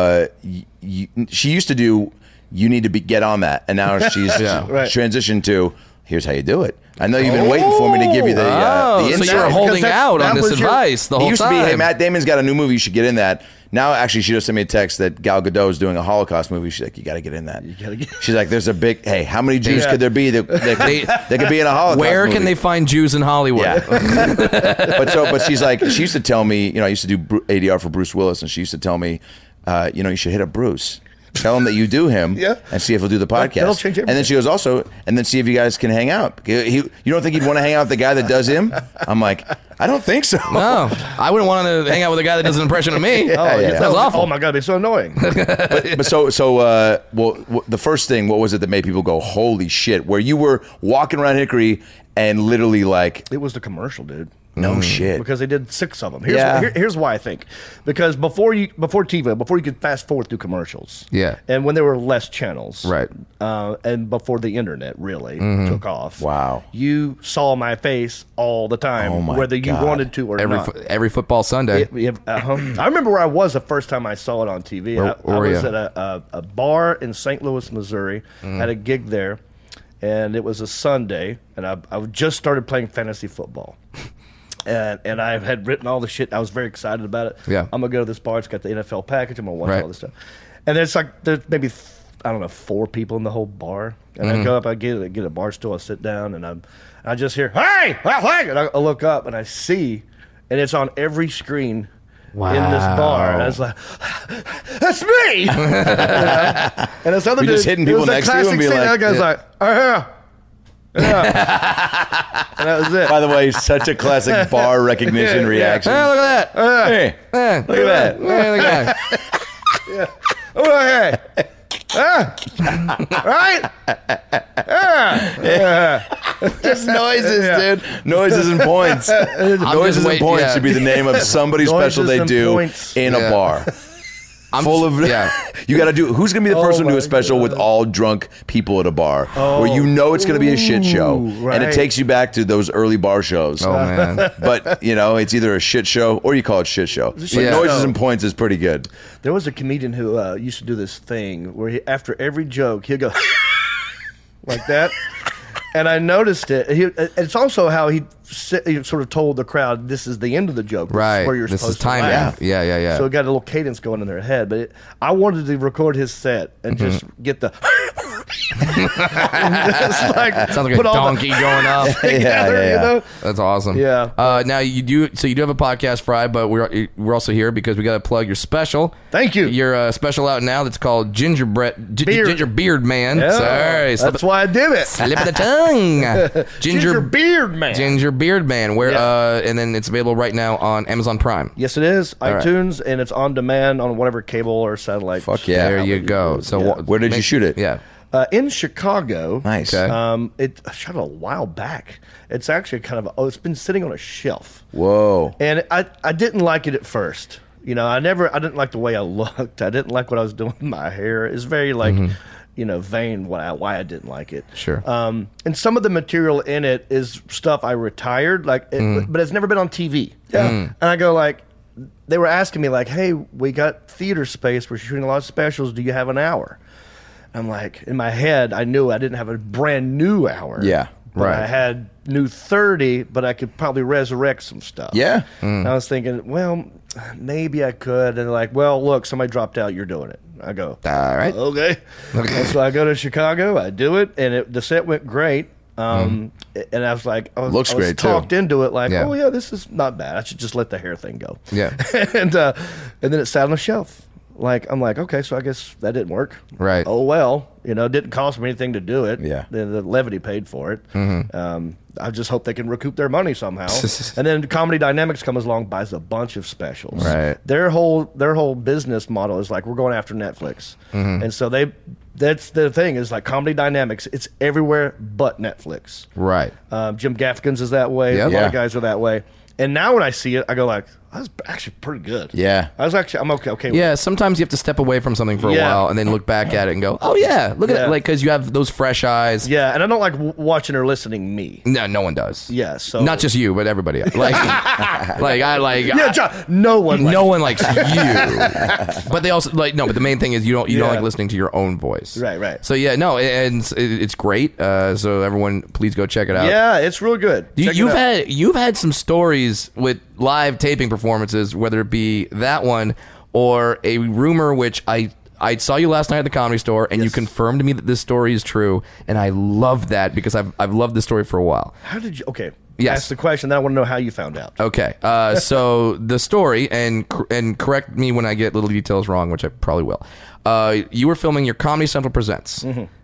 She used to do. You need to get on that, and now she's Right. transitioned to. Here's how you do it. I know you've been waiting for me to give you the Oh, so insight. you were holding Because out that on this was your- advice the It whole used time. to be, hey, Matt Damon's got a new movie. You should get in that. Now, actually, she just sent me a text that Gal Gadot is doing a Holocaust movie. She's like, you got to get in that. She's like, there's a big, hey, how many Jews Yeah. could there be that could be in a Holocaust Where movie? can they find Jews in Hollywood? Yeah. but she's like, she used to tell me, I used to do ADR for Bruce Willis, and she used to tell me, you should hit up Bruce. Tell him that you do him, Yeah. and see if he'll do the podcast. That'll change and everything. then she goes, and then see if you guys can hang out. You don't think he'd want to hang out with the guy that does him? I'm like, I don't think so. No, I wouldn't want to hang out with a guy that does an impression of me. That was awful. Oh my god, it'd be so annoying. But the first thing, what was it that made people go, holy shit? Where you were walking around Hickory and literally like, It was the commercial, dude. No shit. because they did 6 of them. Here's why I think. Because before TiVo, before you could fast forward through commercials. Yeah. And when there were less channels. Right. And before the internet really took off. Wow. You saw my face all the time, Oh, my whether you God. wanted to or not. Every football Sunday. I remember where I was the first time I saw it on TV. Where I were was you? at a bar in St. Louis, Missouri. Had a gig there, and it was a Sunday, and I just started playing fantasy football. And I had written all the shit. I was very excited about it. Yeah. I'm going to go to this bar. It's got the NFL package. I'm going to watch Right. all this stuff. And it's like there's maybe, 4 people in the whole bar. And I go up, I get a bar stool, I sit down, and I just hear, "Hey!" And I look up, and I see, and it's on every screen in this bar. And I was like, "That's me!" You know? And this other You're dude, just hitting it was people a next to you and classic being scene. like, That guy's yeah. like, "Oh, yeah." Yeah. And that was it. By the way, such a classic bar recognition reaction. Hey, look at that. Hey, Hey, look at that. Hey, look at that. Oh, hey. Right? Just noises, dude. Noises and points. Noises and points should be the name of somebody's special Noises they and do points. in a bar. Full of you got to do. Who's gonna be the first one to do a special with all drunk people at a bar, where you know it's gonna be a shit show, and right. it takes you back to those early bar shows. Oh, man. But it's either a shit show or you call it shit show. But Yeah. noises and points is pretty good. There was a comedian who used to do this thing where after every joke, he'd go like that. And I noticed it. It's also how he sort of told the crowd, "This is the end of the joke. This is Right. where you're This is supposed timing. to laugh." Yeah. So it got a little cadence going in their head. But I wanted to record his set and just get the just like Sounds like a put all the- donkey going up. together, yeah. you know? That's awesome. Yeah. Now you do have a podcast, Fry, but we're also here because we got to plug your special. Thank you. Your special out now that's called Ginger Beard Man. Yeah, Sorry, that's why I did it. slip of the tongue. Ginger Beard Man. Ginger Beard Man. Where Yeah. and then it's available right now on Amazon Prime. Yes, it is. right. iTunes, and it's on demand on whatever cable or satellite. Fuck yeah. There you go. So Yeah. Where did you shoot it? Yeah. In Chicago. Nice. Okay. I shot it a while back. It's actually it's been sitting on a shelf. Whoa. And I didn't like it at first. I didn't like the way I looked. I didn't like what I was doing with my hair. It's very vain why I didn't like it. Sure. And some of the material in it is stuff I retired, but it's never been on TV. Yeah. And I go they were asking me hey, we got theater space. We're shooting a lot of specials. Do you have an hour? I'm like, in my head, I knew I didn't have a brand new hour. Yeah. But Right. I had new 30, but I could probably resurrect some stuff. Yeah. And I was thinking, well, maybe I could. And they're like, well, look, somebody dropped out. You're doing it. I go, All right. okay. And so I go to Chicago. I do it, and the set went great. And I was like, Looks I was great, too. talked into it Yeah. oh yeah, this is not bad. I should just let the hair thing go. Yeah. and then it sat on the shelf. I'm like, okay, so I guess that didn't work. Right. Oh well, it didn't cost me anything to do it. Yeah. The Levity paid for it. I just hope they can recoup their money somehow. And then Comedy Dynamics comes along, buys a bunch of specials. Right. Their whole business model is we're going after Netflix, and so that's the thing is Comedy Dynamics. It's everywhere but Netflix. Right. Jim Gaffigan's is that way. Yep. A lot Yeah. of guys are that way. And now when I see it, I go that's actually pretty good. Yeah. I'm okay. Okay. Yeah, sometimes you have to step away from something for a Yeah. while and then look back at it and go, "Oh yeah, look at Yeah. it!" Because you have those fresh eyes. Yeah, and I don't like watching or listening me. No one does. Yeah, so Not just you, but everybody else. Yeah, John. No one. No one likes you, but they also but the main thing is you don't like listening to your own voice. Right. So yeah, no, and it's great. So everyone, please go check it out. Yeah, it's real good. Check it out. You've had some stories with live taping performances, whether it be that one or a rumor which I saw you last night at the Comedy Store, and you confirmed to me that this story is true, and I love that because I've loved this story for a while. How did you? Okay. Yes. Ask the question. Then I want to know how you found out. Okay, so the story, and correct me when I get little details wrong, which I probably will. You were filming your Comedy Central Presents,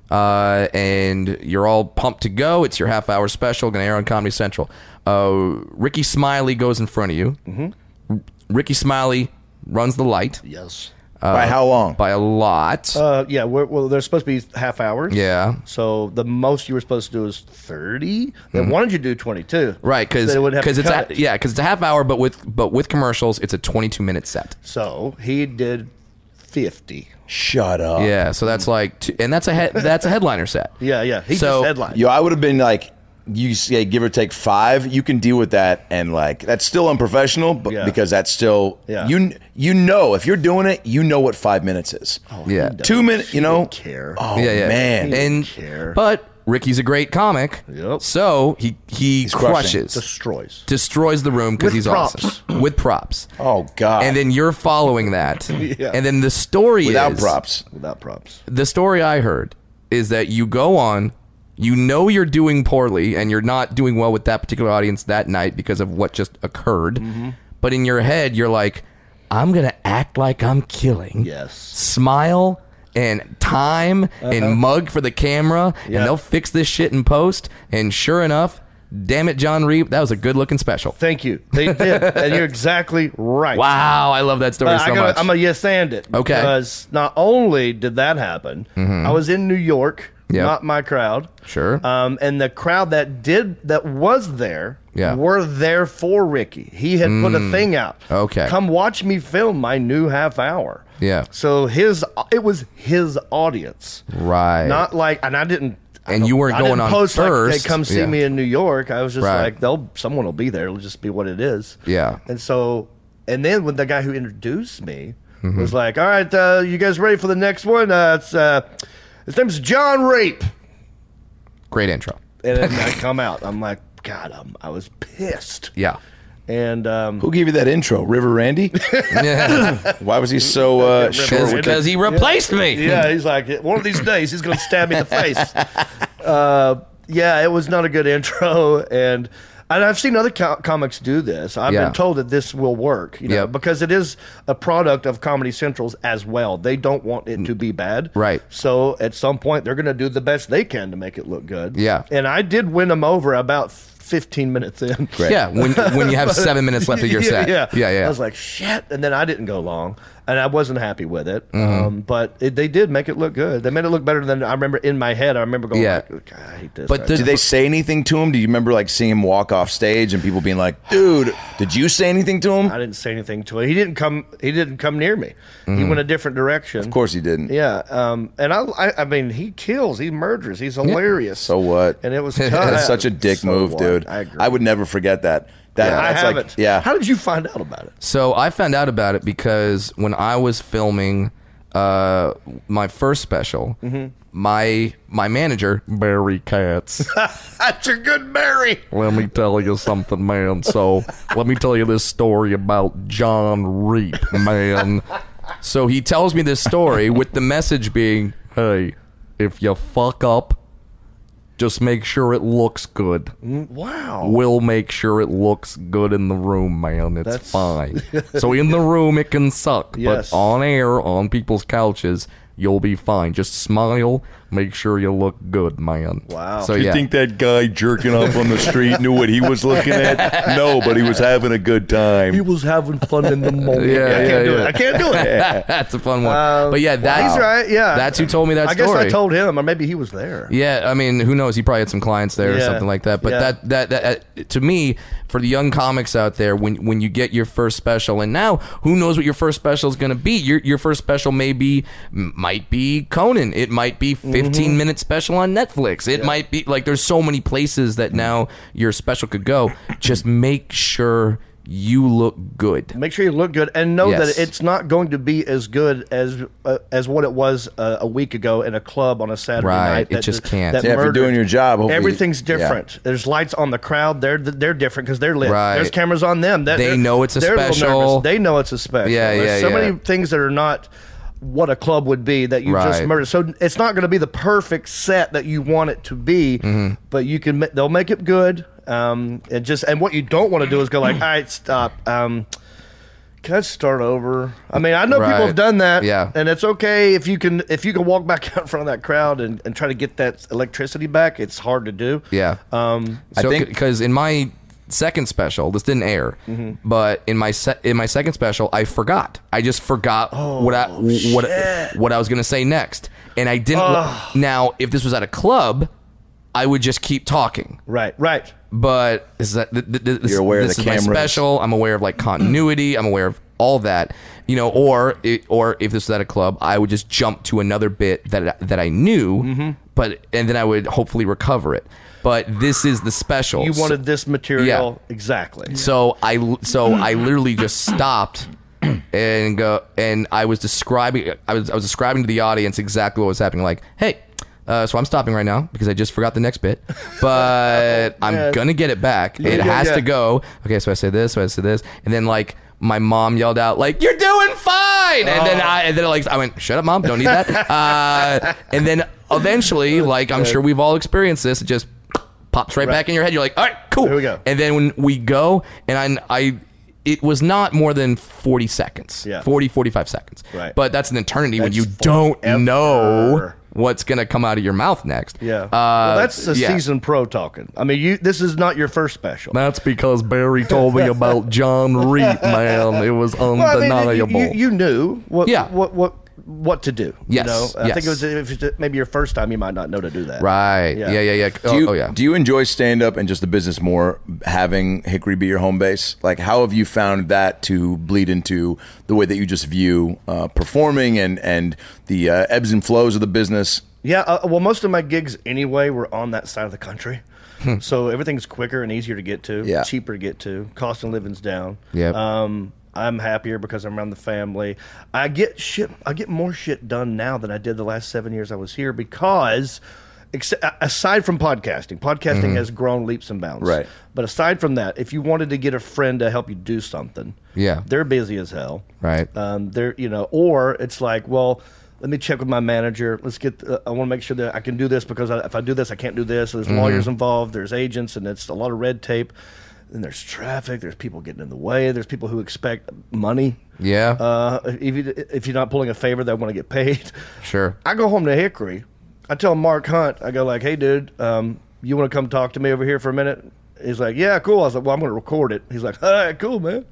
and you're all pumped to go. It's your half-hour special, going to air on Comedy Central. Ricky Smiley goes in front of you. Ricky Smiley runs the light. Yes. By how long? By a lot. Yeah, well, they're supposed to be half hours. Yeah. So the most you were supposed to do is 30. They wanted you to do 22. Right, because it's a half hour, but with commercials, it's a 22-minute set. So he did 50. Shut up. Yeah, so that's like, and that's a headliner set. Yeah. He So- just headlined. Yo, I would have been like, you say give or take 5. You can deal with that, and like that's still unprofessional, but Yeah. because that's still you know if you're doing it, you know what 5 minutes is. Yeah. 2 minutes, you know. Didn't care. Oh Yeah. man, And care. but Ricky's a great comic. Yep. So he crushing. crushes, destroys the room because With he's props. awesome with props. oh god. And then you're following that. Yeah. And then the story without is props. Without props. the story I heard is that you go on, you know you're doing poorly and you're not doing well with that particular audience that night because of what just occurred. But in your head, you're like, I'm going to act like I'm killing. Yes. Smile and time and mug for the camera, and they'll fix this shit in post. And sure enough, damn it, John Reap, that was a good looking special. Thank you. They did. And you're exactly right. Wow, I love that story so much. I'm a yes and it. Okay. Because not only did that happen, I was in New York, Yep. not my crowd. Sure. And the crowd that was there Yeah. were there for Ricky. He had put a thing out. Okay. Come watch me film my new half hour. Yeah. So it was his audience. Right. Not like, and I didn't. And you weren't I going didn't on post first. Like, hey, come see Yeah. me in New York. I was just Right. like, someone will be there. It'll just be what it is. Yeah. And so, and then when the guy who introduced me Mm-hmm. was like, all right, you guys ready for the next one? His name's John Rape. Great intro. And then I come out. I'm like, God, I was pissed. Yeah. And Who gave you that intro? River Randy? Yeah. Why was he so short? with Because he replaced me. yeah, he's like, one of these days he's going to stab me in the face. Yeah, it was not a good intro. And I've seen other comics do this. I've Yeah. been told that this will work, Yep. because it is a product of Comedy Central's as well. They don't want it to be bad. Right. So at some point, they're going to do the best they can to make it look good. Yeah. And I did win them over about 15 minutes in. Great. Yeah, when you have 7 minutes left of your set. Yeah. I was like, shit. And then I didn't go long. And I wasn't happy with it. Mm-hmm. But they did make it look good. They made it look better than I remember in my head. I remember going, Yeah. like, God, I hate this. But guy. Did they say anything to him? Do you remember like seeing him walk off stage and people being like, "Dude, did you say anything to him?" I didn't say anything to him. He didn't come near me. He went a different direction. Of course he didn't. Yeah. And I mean, he kills. He murders. He's hilarious. So what? And it was That's such a dick So move, what? dude. I agree. I would never forget that. I That's haven't. like, yeah. How did you find out about it? So I found out about it because when I was filming my first special, my manager, Barry Katz, That's a good Barry. let me tell you something, man. So let me tell you this story about John Reap, man. So he tells me this story with the message being, hey, if you fuck up, just make sure it looks good. Wow. We'll make sure it looks good in the room, man. It's That's- fine. So in the room, it can suck. Yes. But on air, on people's couches, you'll be fine. Just smile. Make sure you look good, man. Wow. So You yeah. think that guy jerking off on the street knew what he was looking at? No, but he was having a good time. He was having fun in the moment. Yeah, I can't do yeah. it. I can't do it. That's a fun one. But yeah, He's right. Yeah. That's who told me that I story. guess I told him, or maybe he was there. Yeah, I mean, who knows? He probably had some clients there or Yeah. something like that. But Yeah. that to me, for the young comics out there, when you get your first special, and now who knows what your first special is going to be? Your first special might be Conan. It might be 15-minute special on Netflix. It might be like there's so many places that now your special could go. Just make sure you look good. Make sure you look good and know Yes. that it's not going to be as good as what it was a week ago in a club on a Saturday Right. night. It just can't. that Yeah, if you're murdered. doing your job, hopefully- everything's yeah. different. There's lights on the crowd. They're different because they're lit. Right. There's cameras on them. They know it's a they're little special. nervous. They know it's a special. Yeah, There's yeah, so yeah. many things that are not what a club would be that you just Right. murdered. So it's not going to be the perfect set that you want it to be, Mm-hmm. but they'll make it good. And what you don't want to do is go like, all right, stop. Can I start over? I mean, I know people Right. have done that, Yeah. and it's okay if you can walk back out in front of that crowd and try to get that electricity back. It's hard to do. Yeah. I So think- because in my second special, this didn't air, but in my second special, I forgot. I just forgot what I was going to say next, and I didn't. Now, if this was at a club, I would just keep talking. Right. But this You're aware of this the is my cameras. special. I'm aware of like continuity. I'm aware of all that. Or if this was at a club, I would just jump to another bit that I knew, and then I would hopefully recover it. But this is the special. You wanted this material exactly. So I literally just stopped and I was describing to the audience exactly what was happening. Like, hey, so I'm stopping right now because I just forgot the next bit, but I'm gonna get it back. It has to go. Okay, so I say this, and then like my mom yelled out like, "You're doing fine!" And then I went, "Shut up, Mom, don't need that." And then eventually, like I'm sure we've all experienced this, it just pops right back in your head. You're like, all right, cool. Here we go. And then when we go, and it was not more than 40 seconds. Yeah. 45 seconds. Right. But that's an eternity when you That's don't forever. know what's going to come out of your mouth next. Yeah. Well, that's a yeah. seasoned pro talking. I mean, this is not your first special. That's because Barry told me about John Reap, man. It was Well, I mean, undeniable. you knew Yeah. what to do. Yes, You know? I think yes. if it's maybe your first time, you might not know to do that. Right. Yeah. Yeah. Yeah. Do you enjoy stand-up and just the business more, having Hickory be your home base? Like, how have you found that to bleed into the way that you just view performing and the ebbs and flows of the business? Yeah. Well, most of my gigs anyway were on that side of the country. So everything's quicker and easier to get to, Yeah. cheaper to get to, cost of living's down. Yep. I'm happier because I'm around the family. I get more shit done now than I did the last 7 years I was here because, aside from podcasting has grown leaps and bounds. Right. But aside from that, if you wanted to get a friend to help you do something, Yeah. they're busy as hell. Right. Or it's like, well, let me check with my manager. Let's get. I want to make sure that I can do this because if I do this, I can't do this. So there's lawyers involved. There's agents, and it's a lot of red tape. Then there's traffic. There's people getting in the way. There's people who expect money. Yeah. If you're not pulling a favor, they want to get paid. Sure. I go home to Hickory. I tell Mark Hunt, I go like, hey, dude, you want to come talk to me over here for a minute? He's like, yeah, cool. I was like, well, I'm going to record it. He's like, all right, cool, man.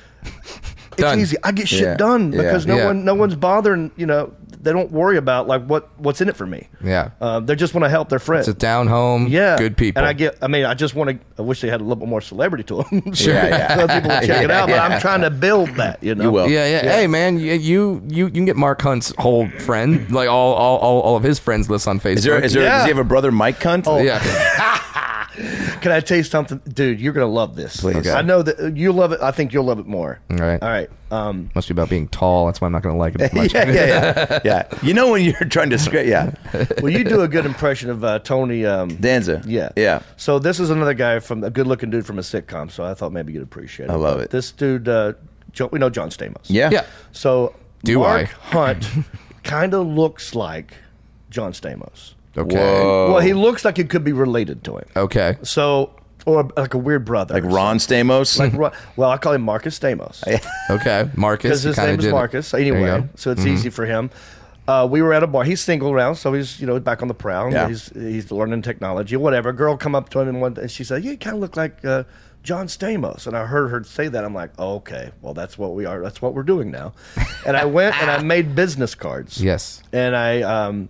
Done. It's easy. I get shit Yeah. done because Yeah. no one's bothering. They don't worry about like what's in it for me. Yeah. They just want to help their friend. It's a down home. Yeah, Good people. And I just want to. I wish they had a little bit more celebrity to them. Sure. Yeah. So people will check it out. But I'm trying to build that. You know. You will. Yeah. Hey, man, you can get Mark Hunt's whole friend, like all of his friends lists on Facebook. Is there? Yeah. Does he have a brother, Mike Cunt? Oh. Yeah. Can I tell you something, dude? You're gonna love this. Please. Okay. I know that you love it. I think you'll love it more. All right. All right. Must be about being tall. That's why I'm not going to like it as much. yeah. You know when you're trying to script, Well, you do a good impression of Tony. Danza. Yeah. So this is another guy from a good-looking dude from a sitcom. So I thought maybe you'd appreciate it. I love it. This dude, we know John Stamos. Yeah. Yeah. So Do Mark I? Hunt kind of looks like John Stamos. Okay. Whoa. Well, he looks like it could be related to him. Okay. So, or like a weird brother, Like Ron Stamos. Well, I call him Marcus Stamos Okay. Marcus. because his kinda name is did it. Marcus. There you Anyway, go. so it's easy for him. We were at a bar. He's single around, so he's back on the prowl. Yeah. He's learning technology, whatever. A girl come up to him and she said, "You kind of look like John Stamos." And I heard her say that. I'm like, oh, okay, well that's what we are. That's what we're doing now. And I went and I made business cards. Yes. And I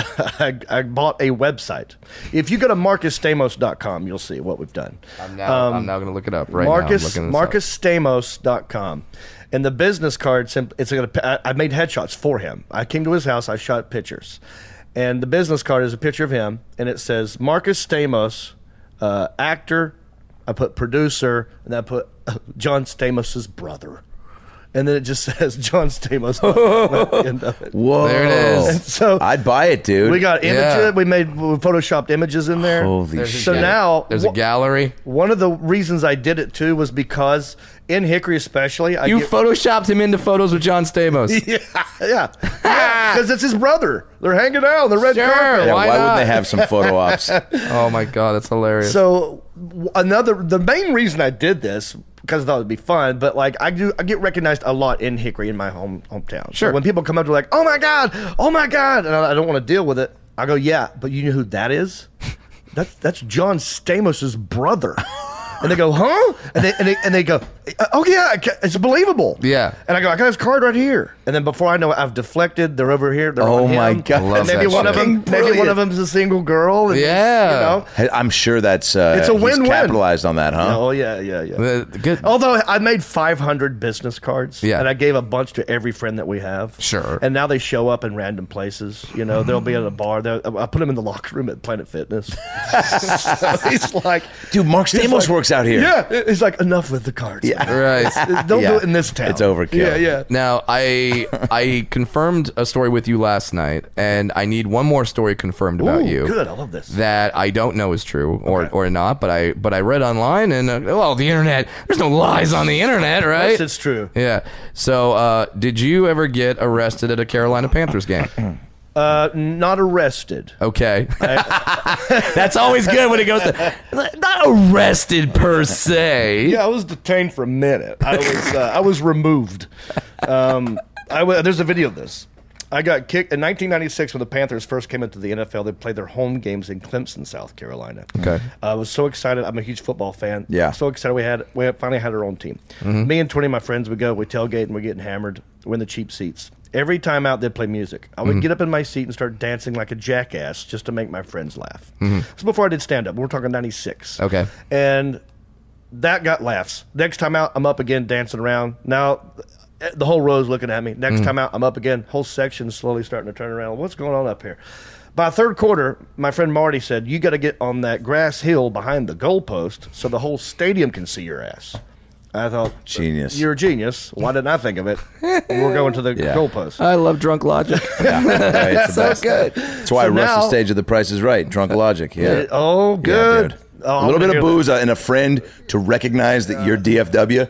I bought a website. If you go to marcusstamos.com, you'll see what we've done. I'm now going to look it up right now. I'm looking this up. MarcusStamos.com. And the business card, I made headshots for him. I came to his house, I shot pictures. And the business card is a picture of him, and it says Marcus Stamos, actor. I put producer, and I put John Stamos' brother. And then it just says John Stamos at the end of it. Whoa. There it is. And so I'd buy it, dude. we got images. Yeah. We photoshopped images in there. Holy So shit. now There's a gallery. one of the reasons I did it too was because in Hickory especially, You photoshopped him into photos with John Stamos. yeah, because it's his brother. They're hanging out on the red Sure, carpet. Yeah, Why why wouldn't not? they have some photo ops? Oh my God, that's hilarious. So the main reason I did this because I thought it'd be fun, but like I get recognized a lot in Hickory in my hometown. Sure. So when people come up to like, oh my god, and I don't want to deal with it, I go, yeah, but you know who that is? That's John Stamos' brother. And they go, huh? And they go, oh yeah, it's believable. Yeah. And I go, I got his card right here. And then before I know it, I've deflected. They're over here. They're Oh on him. my God. Love And maybe that one of shit. them, maybe one of them's a single girl. And Yeah. You know. Hey, I'm sure that's It's a he's win-win. capitalized on that, huh? Oh yeah. Good. Although I made 500 business cards, Yeah. and I gave a bunch to every friend that we have. Sure. And now they show up in random places. You know, they'll be at a bar. I put them in the locker room at Planet Fitness. So he's like, Dude, Mark Stamos like, works out here. yeah. He's like, enough with the cards. Yeah. Right. Don't Yeah. do it in this town. It's overkill. Yeah. Now, I confirmed a story with you last night, and I need one more story confirmed about Ooh, you. good. I love this. That I don't know is true or not, but I read online, and well, the internet. There's no lies on the internet, right? Yes, it's true. Yeah. So, did you ever get arrested at a Carolina Panthers game? Not arrested. Okay. That's always good when it goes to not arrested per se. Yeah, I was detained for a minute. I was removed. There's a video of this. I got kicked in 1996 when the Panthers first came into the NFL. They played their home games in Clemson, South Carolina. Okay. I was so excited. I'm a huge football fan. Yeah. So excited we finally had our own team. Me and 20 of my friends would go. We tailgate and we're getting hammered. We're in the cheap seats. Every time out, they'd play music. I would get up in my seat and start dancing like a jackass just to make my friends laugh. So before I did stand up, we're talking 96. Okay. And that got laughs. Next time out, I'm up again dancing around. Now, the whole row's looking at me. Next time out, I'm up again. Whole section slowly starting to turn around. What's going on up here? By third quarter, my friend Marty said, you got to get on that grass hill behind the goalpost so the whole stadium can see your ass. I thought, Genius. You're a genius. Why didn't I think of it? We're going to the Yeah. goalpost. I love drunk logic. Yeah, it's the best. good. That's why I So rushed the now- stage of The Price is Right. Drunk Logic. Yeah. Oh, good. Yeah, dude. Oh, a little I'm bit gonna of hear booze and a friend to recognize that you're DFW,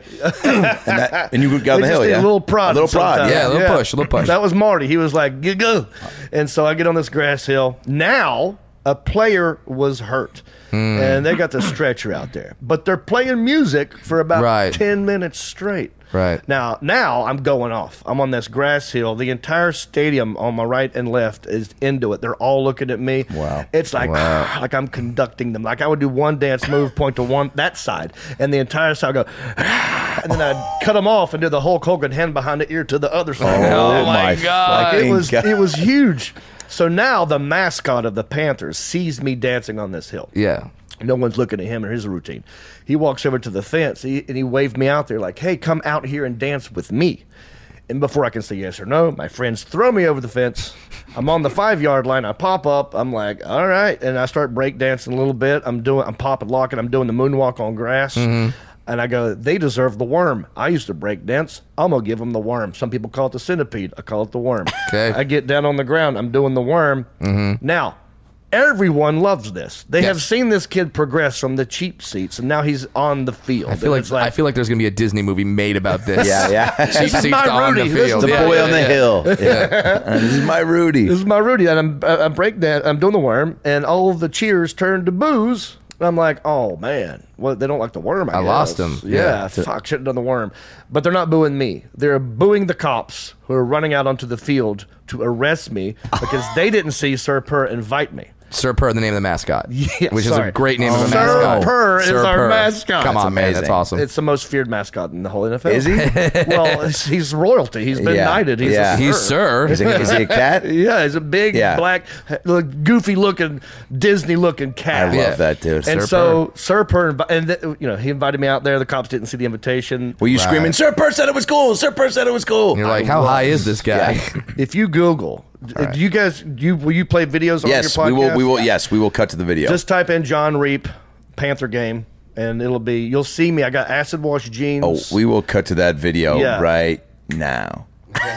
and you got on the They hill, just need yeah. a little prod. A little prod, sometimes. Yeah, a little push, a little push. That was Marty. He was like, you go. And so I get on this grass hill. Now, a player was hurt. And they got the stretcher out there. But they're playing music for about Right. 10 minutes straight. Right. Now I'm going off. I'm on this grass hill. The entire stadium on my right and left is into it. They're all looking at me. Wow. It's like like I'm conducting them. Like I would do one dance move, point to that side, and the entire side would go, and then I'd cut them off and do the Hulk Hogan hand behind the ear to the other side. Oh, my God. Like, God. it was huge. So now the mascot of the Panthers sees me dancing on this hill. Yeah. No one's looking at him or his routine. He walks over to the fence and he waved me out there like, hey, come out here and dance with me. And before I can say yes or no, my friends throw me over the fence. I'm on the 5-yard line. I pop up. I'm like, all right. And I start break dancing a little bit. I'm popping, locking. I'm doing the moonwalk on grass. And I go, they deserve the worm. I used to break dance. I'm going to give them the worm. Some people call it the centipede. I call it the worm. Okay. I get down on the ground. I'm doing the worm. Now, everyone loves this. They have Yes. seen this kid progress from the cheap seats, and now he's on the field. I feel like there's gonna be a Disney movie made about this. Yeah. Cheap This is seats my on the Rudy. This is field. The Yeah, boy yeah, on the yeah. hill. Yeah. This is my Rudy. This is my Rudy, and I'm break dance. I'm doing the worm, and all of the cheers turn to boos. And I'm like, oh man, well they don't like the worm. I guess. lost them. Yeah, fuck, shouldn't have done the worm. But they're not booing me. They're booing the cops who are running out onto the field to arrest me because they didn't see Sir Purr invite me. Sir Purr, the name of the mascot. Yeah, which is sorry. a great name of a Sir mascot. Purr is our mascot. Come on, That's man, that's amazing. awesome. It's the most feared mascot in the whole NFL. Is he? Well, he's royalty. He's been Yeah, knighted. He's yeah. a He's sir. Sir. Is he a cat? Yeah, he's a big, Yeah. black, goofy-looking, Disney-looking cat. I love that dude. And Sir so Sir Purr, he invited me out there. The cops didn't see the invitation. Were you screaming, Sir Purr said it was cool. Sir Purr said it was cool. And you're like, how high is this guy? Yeah. If you Google, do you guys, will you play videos on Yes, your podcast? we will. Yes, we will cut to the video. Just type in John Reap Panther game, and you'll see me. I got acid wash jeans. we will cut to that video Yeah. right now.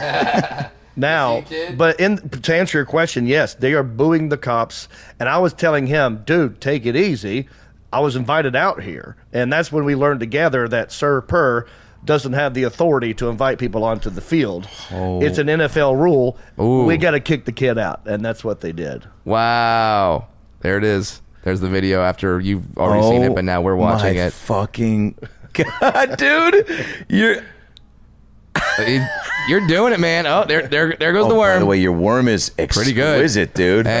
Now, but to answer your question, yes, they are booing the cops. And I was telling him, dude, take it easy. I was invited out here. And that's when we learned together that Sir Purr doesn't have the authority to invite people onto the field. It's an NFL rule. Ooh. We got to kick the kid out. And that's what they did. Wow. There it is. There's the video after you've already seen it, but now we're watching my it. Fucking God, dude, you're. You're doing it, man. Oh, there goes the worm. By the way, your worm is Pretty good. exquisite, dude. You you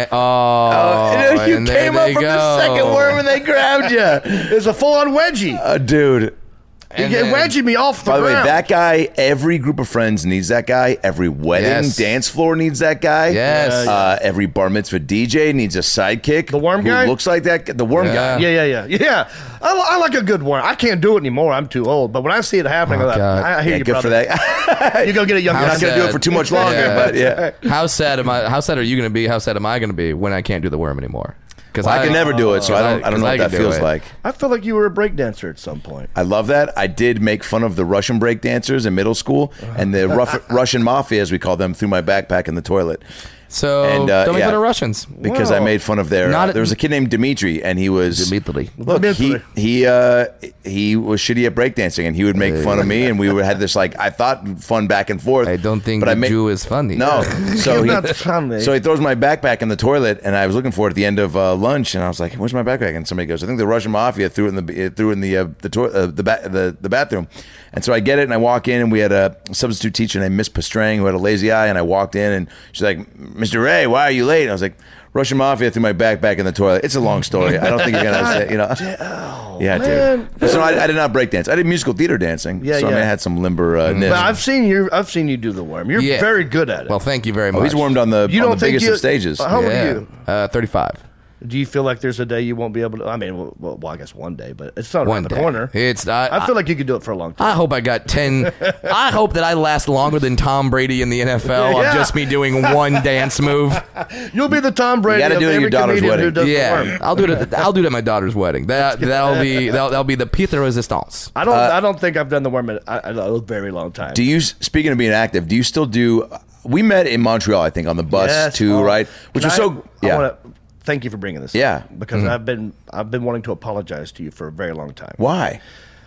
and there came up they from the go. second worm and they grabbed you. It's a full-on wedgie. Dude. He And then- wedged me off the By the way, ground. that guy, every group of friends needs that guy. Every wedding Yes. dance floor needs that guy. Yes. Every bar mitzvah DJ needs a sidekick. The worm who guy? looks like that. The worm Yeah. guy. Yeah. I like a good worm. I can't do it anymore. I'm too old. But when I see it happening, Oh, I'm God. like, I hear Yeah, you, good brother. for that. You go get a young How You're guy. not going to do it for too much longer, Yeah. but yeah. How sad am I? How sad are you going to be? How sad am I going to be when I can't do the worm anymore? Because I can never do it, so I don't know what that feels like. I feel like you were a breakdancer at some point. I love that. I did make fun of the Russian break dancers in middle school and the Russian mafia, as we call them, threw my backpack in the toilet. So And, don't make yeah. fun of Russians. Because Wow. I made fun of their. Not- there was a kid named Dimitri, and he was. Dimitri. Look, Dimitri. he was shitty at breakdancing, and he would make fun of me, and we would had this like I thought fun back and forth. I don't think but the I made, Jew is funny. No, so Not funny. so he throws my backpack in the toilet, and I was looking for it at the end of lunch, and I was like, "Where's my backpack?" And somebody goes, "I think the Russian mafia threw it in the bathroom." And so I get it, and I walk in, and we had a substitute teacher named Miss Pastrang who had a lazy eye, and I walked in, and she's like, "Mr. Ray, why are you late?" And I was like, "Russian mafia threw my backpack in the toilet." It's a long story. I don't think you're gonna say, Yeah, man. dude. So I did not break dance. I did musical theater dancing. Yeah, so I mean, yeah. I had some limber. But I've seen you do the worm. You're Yeah. very good at it. Well, thank you very much. He's warmed on the, you on don't the think biggest you, of stages. How old Yeah. are you? 35. Do you feel like there's a day you won't be able to? I mean, well I guess one day, but it's not One around the day. corner. I feel like you could do it for a long time. I hope I got 10. I hope that I last longer than Tom Brady in the NFL Yeah. of just me doing one dance move. You'll be the Tom Brady gotta of do it at every your daughter's comedian who wedding. does the Yeah, worm. I'll do it at my daughter's wedding. That'll be the piece de resistance. I don't think I've done the worm in a very long time. Do you, speaking of being active, do you still do? We met in Montreal, I think, on the bus Yes. too, Oh, right? Which was so. I Yeah. wanna thank you for bringing this. Yeah. up, because I've been wanting to apologize to you for a very long time. Why?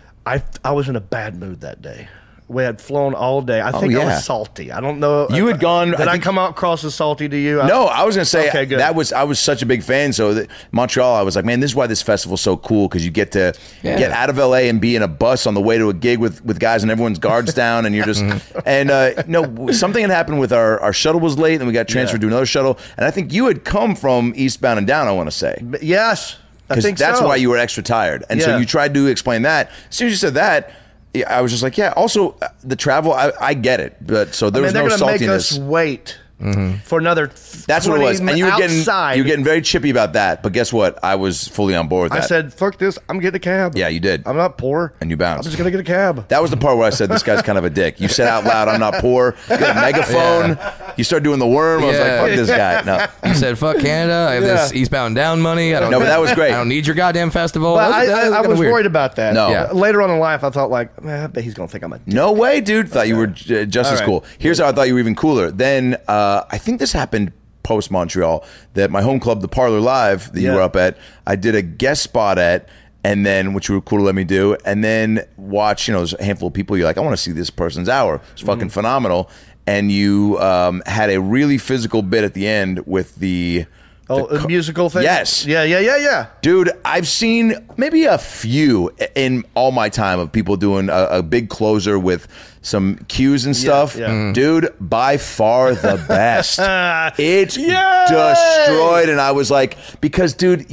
I was in a bad mood that day. We had flown all day. I think I yeah. was salty. I don't know. You had gone- Did I I think- come out across as salty to you? No, I was going to say Okay, good. I was such a big fan. So Montreal, I was like, man, this is why this festival's so cool, because you get to get out of LA and be in a bus on the way to a gig with guys, and everyone's guards down, and you're just and no, something had happened with our shuttle was late, and we got transferred to another shuttle, and I think you had come from eastbound and down. I want to say. Yes, I Because think that's so. why you were extra tired. And so Yeah. you tried to explain that. As soon as you said that, yeah, I was just like, yeah, also the travel, I get it. But so there was they're no gonna make saltiness. us wait for another. That's what it was. And you were outside. getting very chippy about that. But guess what? I was fully on board with I that. said, "Fuck this! I'm getting a cab." Yeah, you did. I'm not poor, And you bounced. I'm just gonna get a cab. That was the part where I said, this guy's kind of a dick. You said out loud, I'm not poor. You got a megaphone. You started doing the worm. I was like, Yeah. fuck this guy. No. You said, "Fuck Canada! I have this Yeah. eastbound down money. I don't." No, but that was great. I don't need your goddamn festival." But That I kinda was weird. worried about that. No. Yeah. Later on in life, I thought like, man, I bet he's gonna think I'm a. No way, dude. Thought you were just All as right. cool. Here's how I thought you were even cooler. Then I think this happened post Montreal, that my home club, the Parlor Live, that you Yeah. were up at, I did a guest spot at, and then, which you were cool to let me do, and then watch, there's a handful of people, you're like, I want to see this person's hour. It's fucking phenomenal. And you had a really physical bit at the end with the a musical thing. Yes. Yeah. Dude, I've seen maybe a few in all my time of people doing a big closer with some cues and stuff. yeah. Mhm. Dude, by far the best. It's Yay! destroyed. And I was like, because, dude,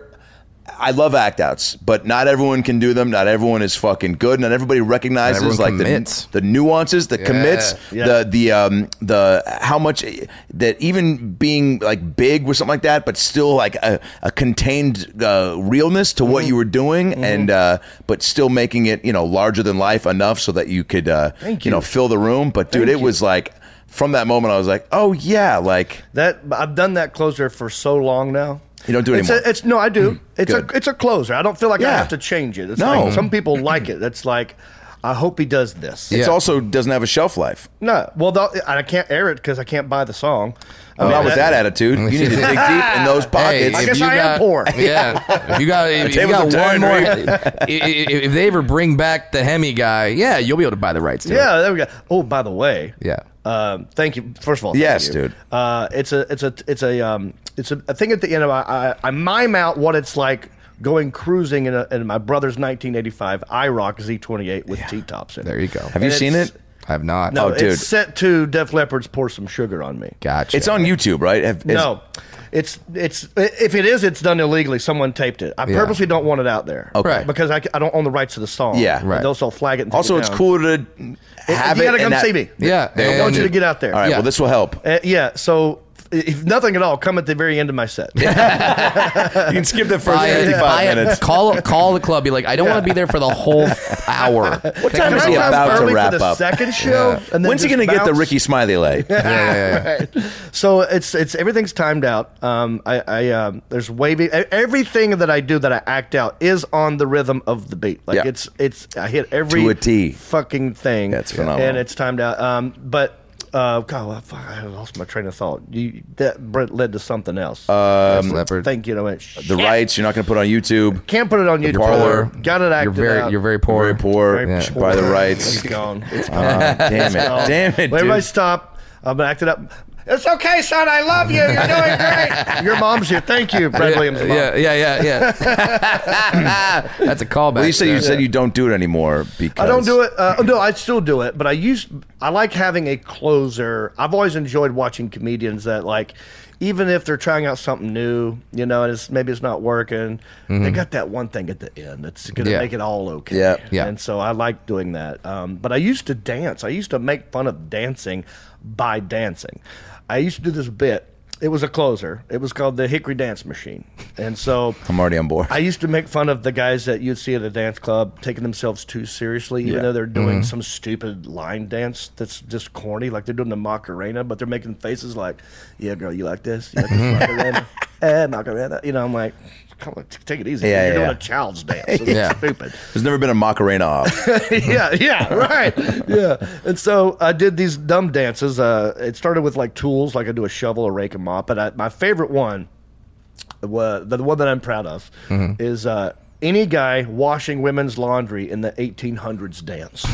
I love act outs, but not everyone can do them. Not everyone is fucking good. Not everybody recognizes Not everyone like commits. the nuances, the commits, Yeah. the how much that even being like big with something like that, but still like a contained realness to what you were doing, and but still making it larger than life enough so that you could fill the room. But dude, it was like from that moment I was like, oh yeah, like That I've done that closer for so long now. You don't do it It's anymore. no, I do. Good. It's a closer. I don't feel like I Yeah. have to change it. It's No. like some people like it. It's like, I hope he does this. It Yeah. also doesn't have a shelf life. No, well, I can't air it because I can't buy the song. I mean, Not with that attitude. You need to dig deep in those Hey, pockets. I if guess you I am got- poor. Yeah, if you got tables have one turned, more, right? if they ever bring back the Hemi guy, yeah, you'll be able to buy the rights to it. Yeah, there we go. Oh, by the way, Yeah. thank you. First of all, thank Yes, you. dude. It's a thing at the end of I mime out what it's like going cruising in my brother's 1985 IROC Z28 with T-tops in it. There you go. Have you And seen it's- it? I have not. No, Oh, dude. it's set to Def Leppard's "Pour Some Sugar on Me." Gotcha. It's on YouTube, right? No, it's if it is, it's done illegally. Someone taped it. I purposely don't want it out there. Okay. Right. Because I don't own the rights to the song. Yeah. Right. They'll flag it. And take Also, it it's down. cooler to have You it. gotta come and that- see me. Yeah, I want you to and- get out there. All right. Yeah. Well, this will help. Yeah. So if nothing at all, come at the very end of my set. You can skip the first 55 minutes. Call the club. Be like, I don't want to be there for the whole hour. What time is Can he I come about to early wrap for the up? second show? And then When's he just going to get the bounce? Ricky Smiley lay? Right. So it's everything's timed out. There's wavy. Everything that I do that I act out is on the rhythm of the beat. Like Yeah. it's I hit every To a T. fucking thing. That's phenomenal. And it's timed out. But God, fuck, I lost my train of thought. That led to something else. Def Leppard. Thank you. The rights you're not going to put on YouTube. Can't put it on YouTube. parlor. Got it acted out. You're very poor. Very poor. Very poor. By the rights. It's gone. It's gone. Damn it. Damn it, Well, everybody dude. stop. I'm acting up. It's okay, son. I love you. You're doing great. Your mom's here. Thank you, Brad Williams' mom. Yeah. That's a callback. Well, you said you don't do it anymore because I don't do it. No, I still do it, but I like having a closer. I've always enjoyed watching comedians that like, even if they're trying out something new, you know, and maybe it's not working, they got that one thing at the end that's going to Yeah. make it all okay. Yeah. Yeah. And so I like doing that. But I used to dance. I used to make fun of dancing by dancing. I used to do this bit. It was a closer. It was called the Hickory Dance Machine. And so I'm already on board. I used to make fun of the guys that you'd see at a dance club taking themselves too seriously, even Yeah. though they're doing some stupid line dance that's just corny, like they're doing the Macarena, but they're making faces like, "Yeah, girl, you like this? You like this Macarena? Macarena." You know, I'm like, come on, take it easy. Yeah, You're doing yeah. a child's dance. It's Yeah. stupid. There's never been a Macarena off. yeah, right. Yeah. And so I did these dumb dances. It started with like tools, like I do a shovel, a rake, a mop. But my favorite one, the one that I'm proud of, is any guy washing women's laundry in the 1800s dance.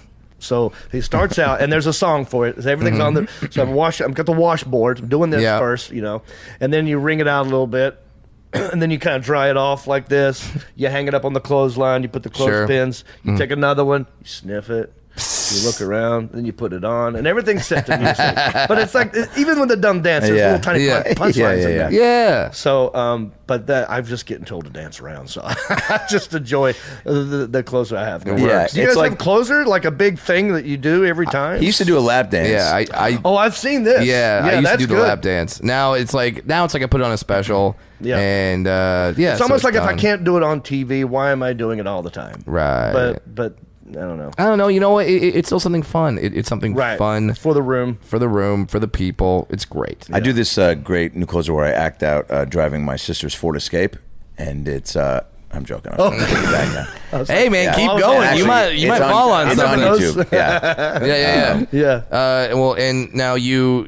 So he starts out, and there's a song for it. Everything's on the. So I've got the washboard. I'm doing this Yeah. first, you know, and then you wring it out a little bit. And then you kind of dry it off like this. You hang it up on the clothesline. You put the clothespins. You take another one. You sniff it. You look around. Then you put it on. And everything's set to music. But it's like, even with the dumb dance, there's Yeah. little tiny Yeah. punchlines Yeah, in yeah, there. Yeah. So, but I'm just getting told to dance around. So I just enjoy the closer I have. Yeah, Do you it's guys like- have closer? Like a big thing that you do every time? He used to do a lap dance. Yeah. I Oh, I've seen this. I used to that's do the good. lap dance. Now it's like I put it on a special. Yeah. And yeah. It's almost like if I done. can't do it on TV, why am I doing it all the time? Right. But I don't know. I don't know. You know what? It's still something fun. It's something Right. fun For the room. for the room, for the people. It's great. I do this great new closer where I act out driving my sister's Ford Escape, and it's I'm joking. I'm just gonna take it back now. Hey man, Yeah. keep Oh, going. Actually, you might it's fall on it's something. on those. YouTube. Yeah. Yeah. Yeah. Well, and now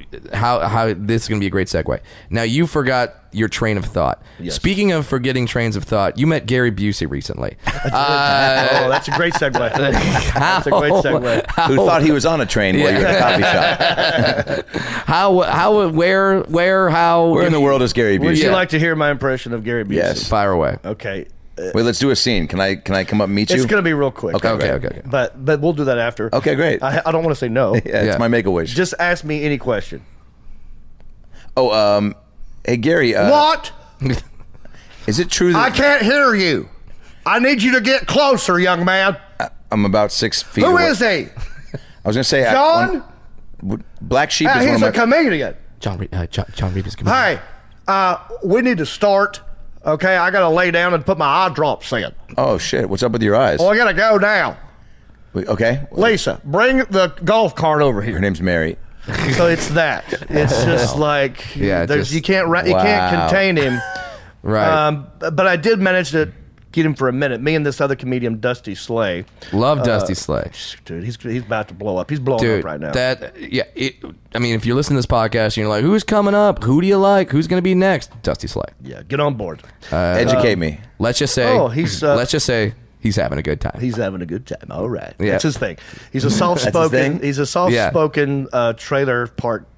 how this is going to be a great segue. Now you forgot your train of thought. Yes. Speaking of forgetting trains of thought, you met Gary Busey recently. Oh, that's a great segue. That's a great segue. Who thought he was on a train while you were at a coffee shop? How? Where in the world is Gary Would Busey? you like to hear my impression of Gary Busey? Yes. Fire away. Okay. Wait, let's do a scene. Can I come up and meet you? It's going to be real quick. Okay, Okay. But we'll do that after. Okay, great. I don't want to say no. Yeah, it's Yeah. my make-a-wish. Just ask me any question. Hey Gary, What? is it true I that can't hear you. I need you to get closer, young man. I'm about 6 feet Who away? is he? I was going to say John? Black Sheep is one He's of my a comedian. John Reed is coming. Hey, we need to start. Okay, I got to lay down and put my eye drops in. Oh shit! What's up with your eyes? Oh, I got to go now. Okay, Lisa, bring the golf cart over her here. name's Mary. So it's that. It's just like Yeah, there's, just- you can't Wow. contain him. Right. But I did manage to get him for a minute. Me and this other comedian, Dusty Slay. Love Dusty Slay. Dude, he's about to blow up. He's blowing Dude, up right now. I mean, if you're listening to this podcast and you're like, who's coming up? Who do you like? Who's going to be next? Dusty Slay. Yeah, get on board. Educate me. Let's just say, let's just say he's having a good time. He's having a good time. All right, Yeah. that's his thing. He's a soft-spoken. thing? He's a soft-spoken trailer park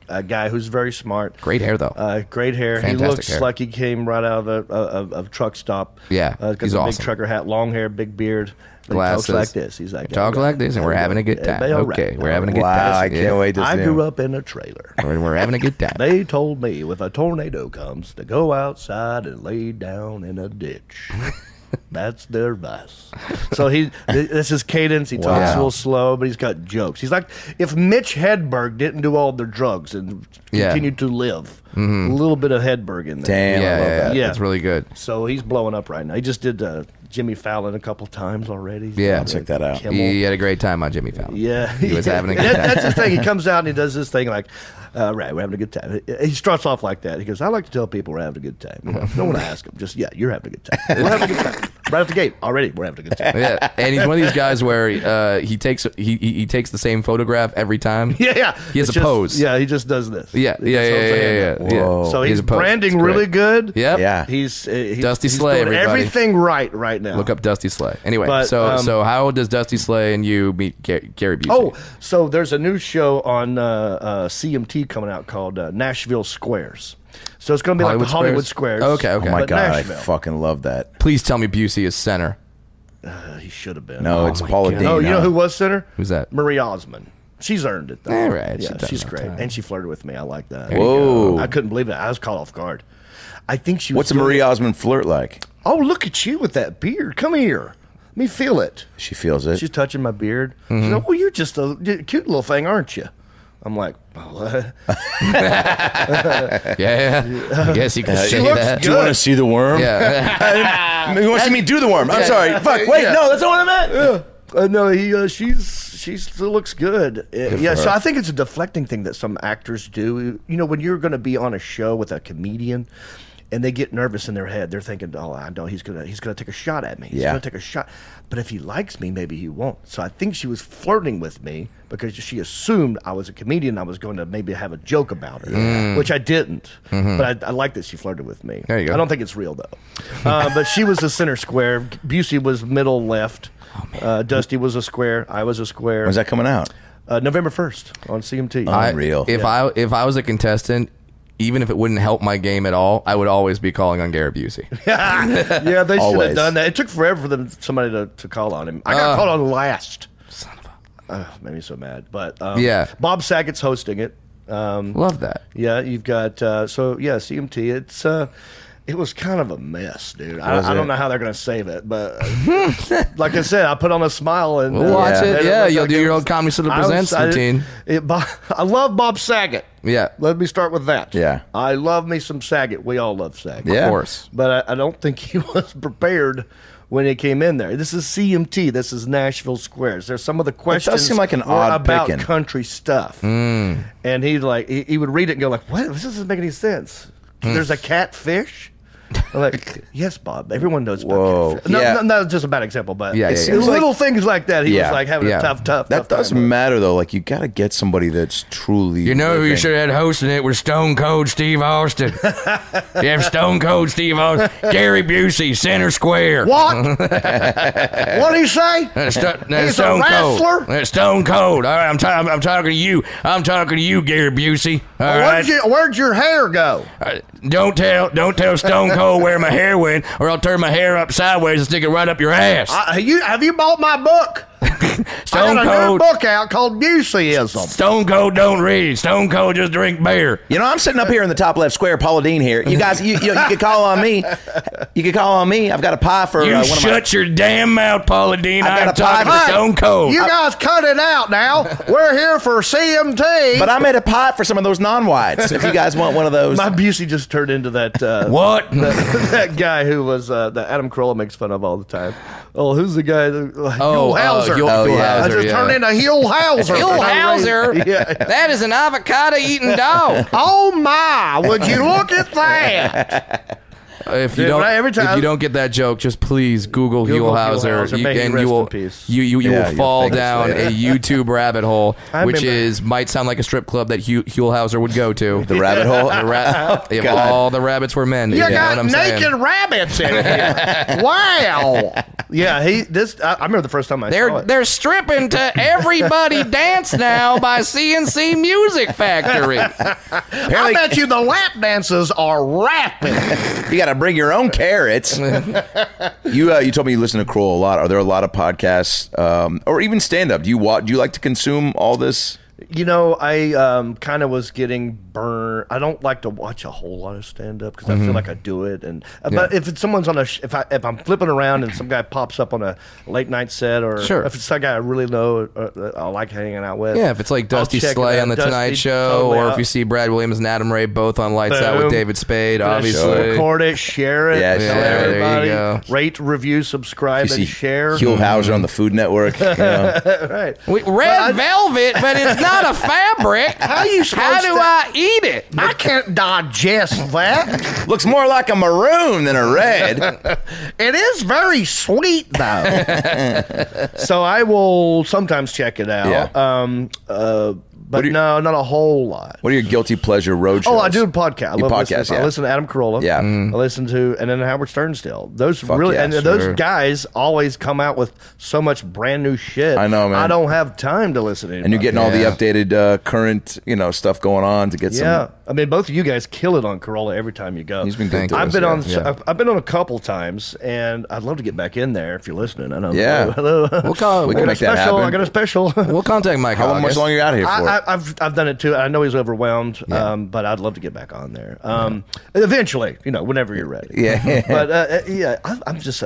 a guy who's very smart. Great hair, though. Great hair. Fantastic he looks hair. like he came right out of a truck stop. Yeah, got he's a awesome. big trucker hat, long hair, big beard. But Glasses. He talks like this. He's like, Talk like this, and we're having a good time. All right, Okay, we're all having a right. good time. Wow, I can't wait to see I him. grew up in a trailer. We're having a good time. They told me if a tornado comes to go outside and lay down in a ditch. That's their advice. So that's his cadence. He talks Wow. real slow, but he's got jokes. He's like if Mitch Hedberg didn't do all the drugs and Yeah. continued to live. A little bit of Hedberg in there. Damn, I love Yeah, that. Yeah. that's really good. So he's blowing up right now. He just did Jimmy Fallon a couple times already. Yeah. Check that out. Kimmel. He had a great time on Jimmy Fallon. Yeah, He was having a good time. That's the thing. He comes out and he does this thing like, right, we're having a good time. He starts off like that. He goes, I like to tell people we're having a good time. You know, don't want to ask them. Just, yeah, you're having a good time. We're having a good time. Right out the gate. Already, we're having a good time. Yeah, and he's one of these guys where he takes the same photograph every time. Yeah. He has It's a just- pose. Yeah, he just does this. Yeah. He just holds a hand up. Whoa. So He has he's a pose. branding It's great. really good. Yep. Yeah. He's Dusty he's Slay, doing everybody. everything right now. Look up Dusty Slay. Anyway, But, so how does Dusty Slay and you meet Gary Busey? Oh, so there's a new show on CMT coming out called Nashville Squares. So it's going to be like the Hollywood Squares. Okay. Oh my but god, Nashville. I fucking love that. Please tell me Busey is center. He should have been. No, it's my Paula God. Dean. Oh, you know who was center? Who's that? Marie Osmond. She's earned it, though. All right, Yeah, she's done she's enough great. time. And she flirted with me. I like that. Whoa. I couldn't believe it. I was caught off guard. I think she was. What's a doing Marie it- Osmond flirt like? Oh, look at you with that beard. Come here. Let me feel it. She feels it. She's touching my beard. Mm-hmm. She's like, well, you're just a cute little thing, aren't you? I'm like, what? Yeah, I guess you could say looks that. Do you want to see the worm? Yeah, You want to see me do the worm? I'm sorry. Fuck. Wait, Yeah. no, that's not what I meant. No, she still looks good. Yeah, so her. I think it's a deflecting thing that some actors do. You know, when you're going to be on a show with a comedian, and they get nervous in their head, they're thinking, "Oh, I know he's gonna take a shot at me. He's Yeah. gonna take a shot." But if he likes me, maybe he won't. So I think she was flirting with me because she assumed I was a comedian. I was going to maybe have a joke about her, which I didn't. But I like that she flirted with me. There you go. I don't think it's real though. But she was the center square. Busey was middle left. Dusty was a square. I was a square. When's that coming out? November 1st on CMT. Unreal. If I was a contestant, even if it wouldn't help my game at all, I would always be calling on Gary Busey. Yeah, they should Always. have done that. It took forever for somebody to call on him. I got called on last. Son of a. Made me so mad. But Yeah. Bob Saget's hosting it. Love that. Yeah, you've got CMT. It's it was kind of a mess, dude. I Was don't it? know how they're going to save it, but like I said, I put on a smile and We'll watch it. made Yeah, look you'll like do it your was- own Comedy Central I was- Presents routine. I love Bob Saget. Yeah. Let me start with that. Yeah. I love me some Saget. We all love Saget. Yeah. Of course. But I don't think he was prepared when he came in there. This is CMT. This is Nashville Squares. There's some of the questions seem like an were odd about picking. country stuff. And he he would read it and go like, "What? This doesn't make any sense." There's a catfish. I'm like, yes, Bob. Everyone knows about Whoa. catfish. No, Yeah. no, not just a bad example, but Yeah, yeah, yeah. seems little like- things like that. He Yeah. was like having Yeah. a tough That does time. matter though. Like you got to get somebody that's truly. You know who you living. should have had hosting it was Stone Cold Steve Austin. You have Stone Cold Steve Austin, Gary Busey, center square. What? What did he say? That's He's Stone a Cold. wrestler? That's Stone Cold. All right, I'm talking to you. I'm talking to you, Gary Busey. All right. Where'd your hair go? Don't tell Stone Cold where my hair went, or I'll turn my hair up sideways and stick it right up your ass. Have you bought my book? I Stone got a Cold. new book out called Buseyism. Stone Cold don't read. Stone Cold just drink beer. You know, I'm sitting up here in the top left square, Paula Dean here. You guys, you could call on me. You could call on me. I've got a pie for You one of my. shut your damn mouth, Paula Dean. I've got I'm a talking pie. to Stone Cold. You guys cut it out now. We're here for CMT. But I made a pie for some of those non-whites. If you guys want one of those, my Busey just turned into that What? that guy who was that Adam Carolla makes fun of all the time. Oh, who's the guy? Hugh Hauser. Hugh Oh, yeah. I just yeah. turned into Hugh Hauser. Yeah. That is an avocado eating dog. Oh my! Would you look at that? If you Dude, don't, right, every time- if you don't get that joke, just please Google Google Huelhauser, Huelhauser. May he and rest you will in peace. you Yeah, will you'll fall thank us down later. a YouTube rabbit hole, I which remember- might sound like a strip club that Huelhauser would go to. the rabbit hole. If God. all the rabbits were men, You you know got what I'm saying? naked rabbits in here. Wow. Yeah, I remember the first time I saw it. They're stripping to Everybody Dance Now by CNC Music Factory. I bet you the lap dances are rapping. You got to bring your own carrots. You told me you listen to Kroll a lot. Are there a lot of podcasts or even stand-up? Do you like to consume all this? You know, I kind of was getting burned. I don't like to watch a whole lot of stand up because I feel like I do it. And but if it's someone's on if I'm flipping around and some guy pops up on a late night set, or if it's some guy I really know, I like hanging out with. Yeah, if it's like Dusty Slay on the Tonight Show, or if you see Brad Williams and Adam Ray both on Lights Out with David Spade, obviously. Record it, share it, tell everybody. There you go. Rate, review, subscribe, and share. Hugh Hauser on the Food Network. Right. Red velvet, but it's not a fabric. How do I eat it? I can't digest that. Looks more like a maroon than a red. It is very sweet, though. So I will sometimes check it out. Yeah. But no, not a whole lot. What are your guilty pleasure road shows? Oh, I do a podcast. I love listening. I listen to Adam Carolla. Yeah. I listen to, and then Howard Stern still. Those Fuck those guys always come out with so much brand new shit. I know, man. I don't have time to listen to it. And you're getting all the updated current, stuff going on to get some. Yeah. I mean, both of you guys kill it on Carolla every time you go. He's been good. I've been on a couple times, and I'd love to get back in there if you're listening. I know. Yeah. Hello. We can make that happen. I got a special. We'll contact Mike. How much longer are you out here for? I've done it too. I know he's overwhelmed, but I'd love to get back on there. Eventually, whenever you're ready. Yeah. But I'm just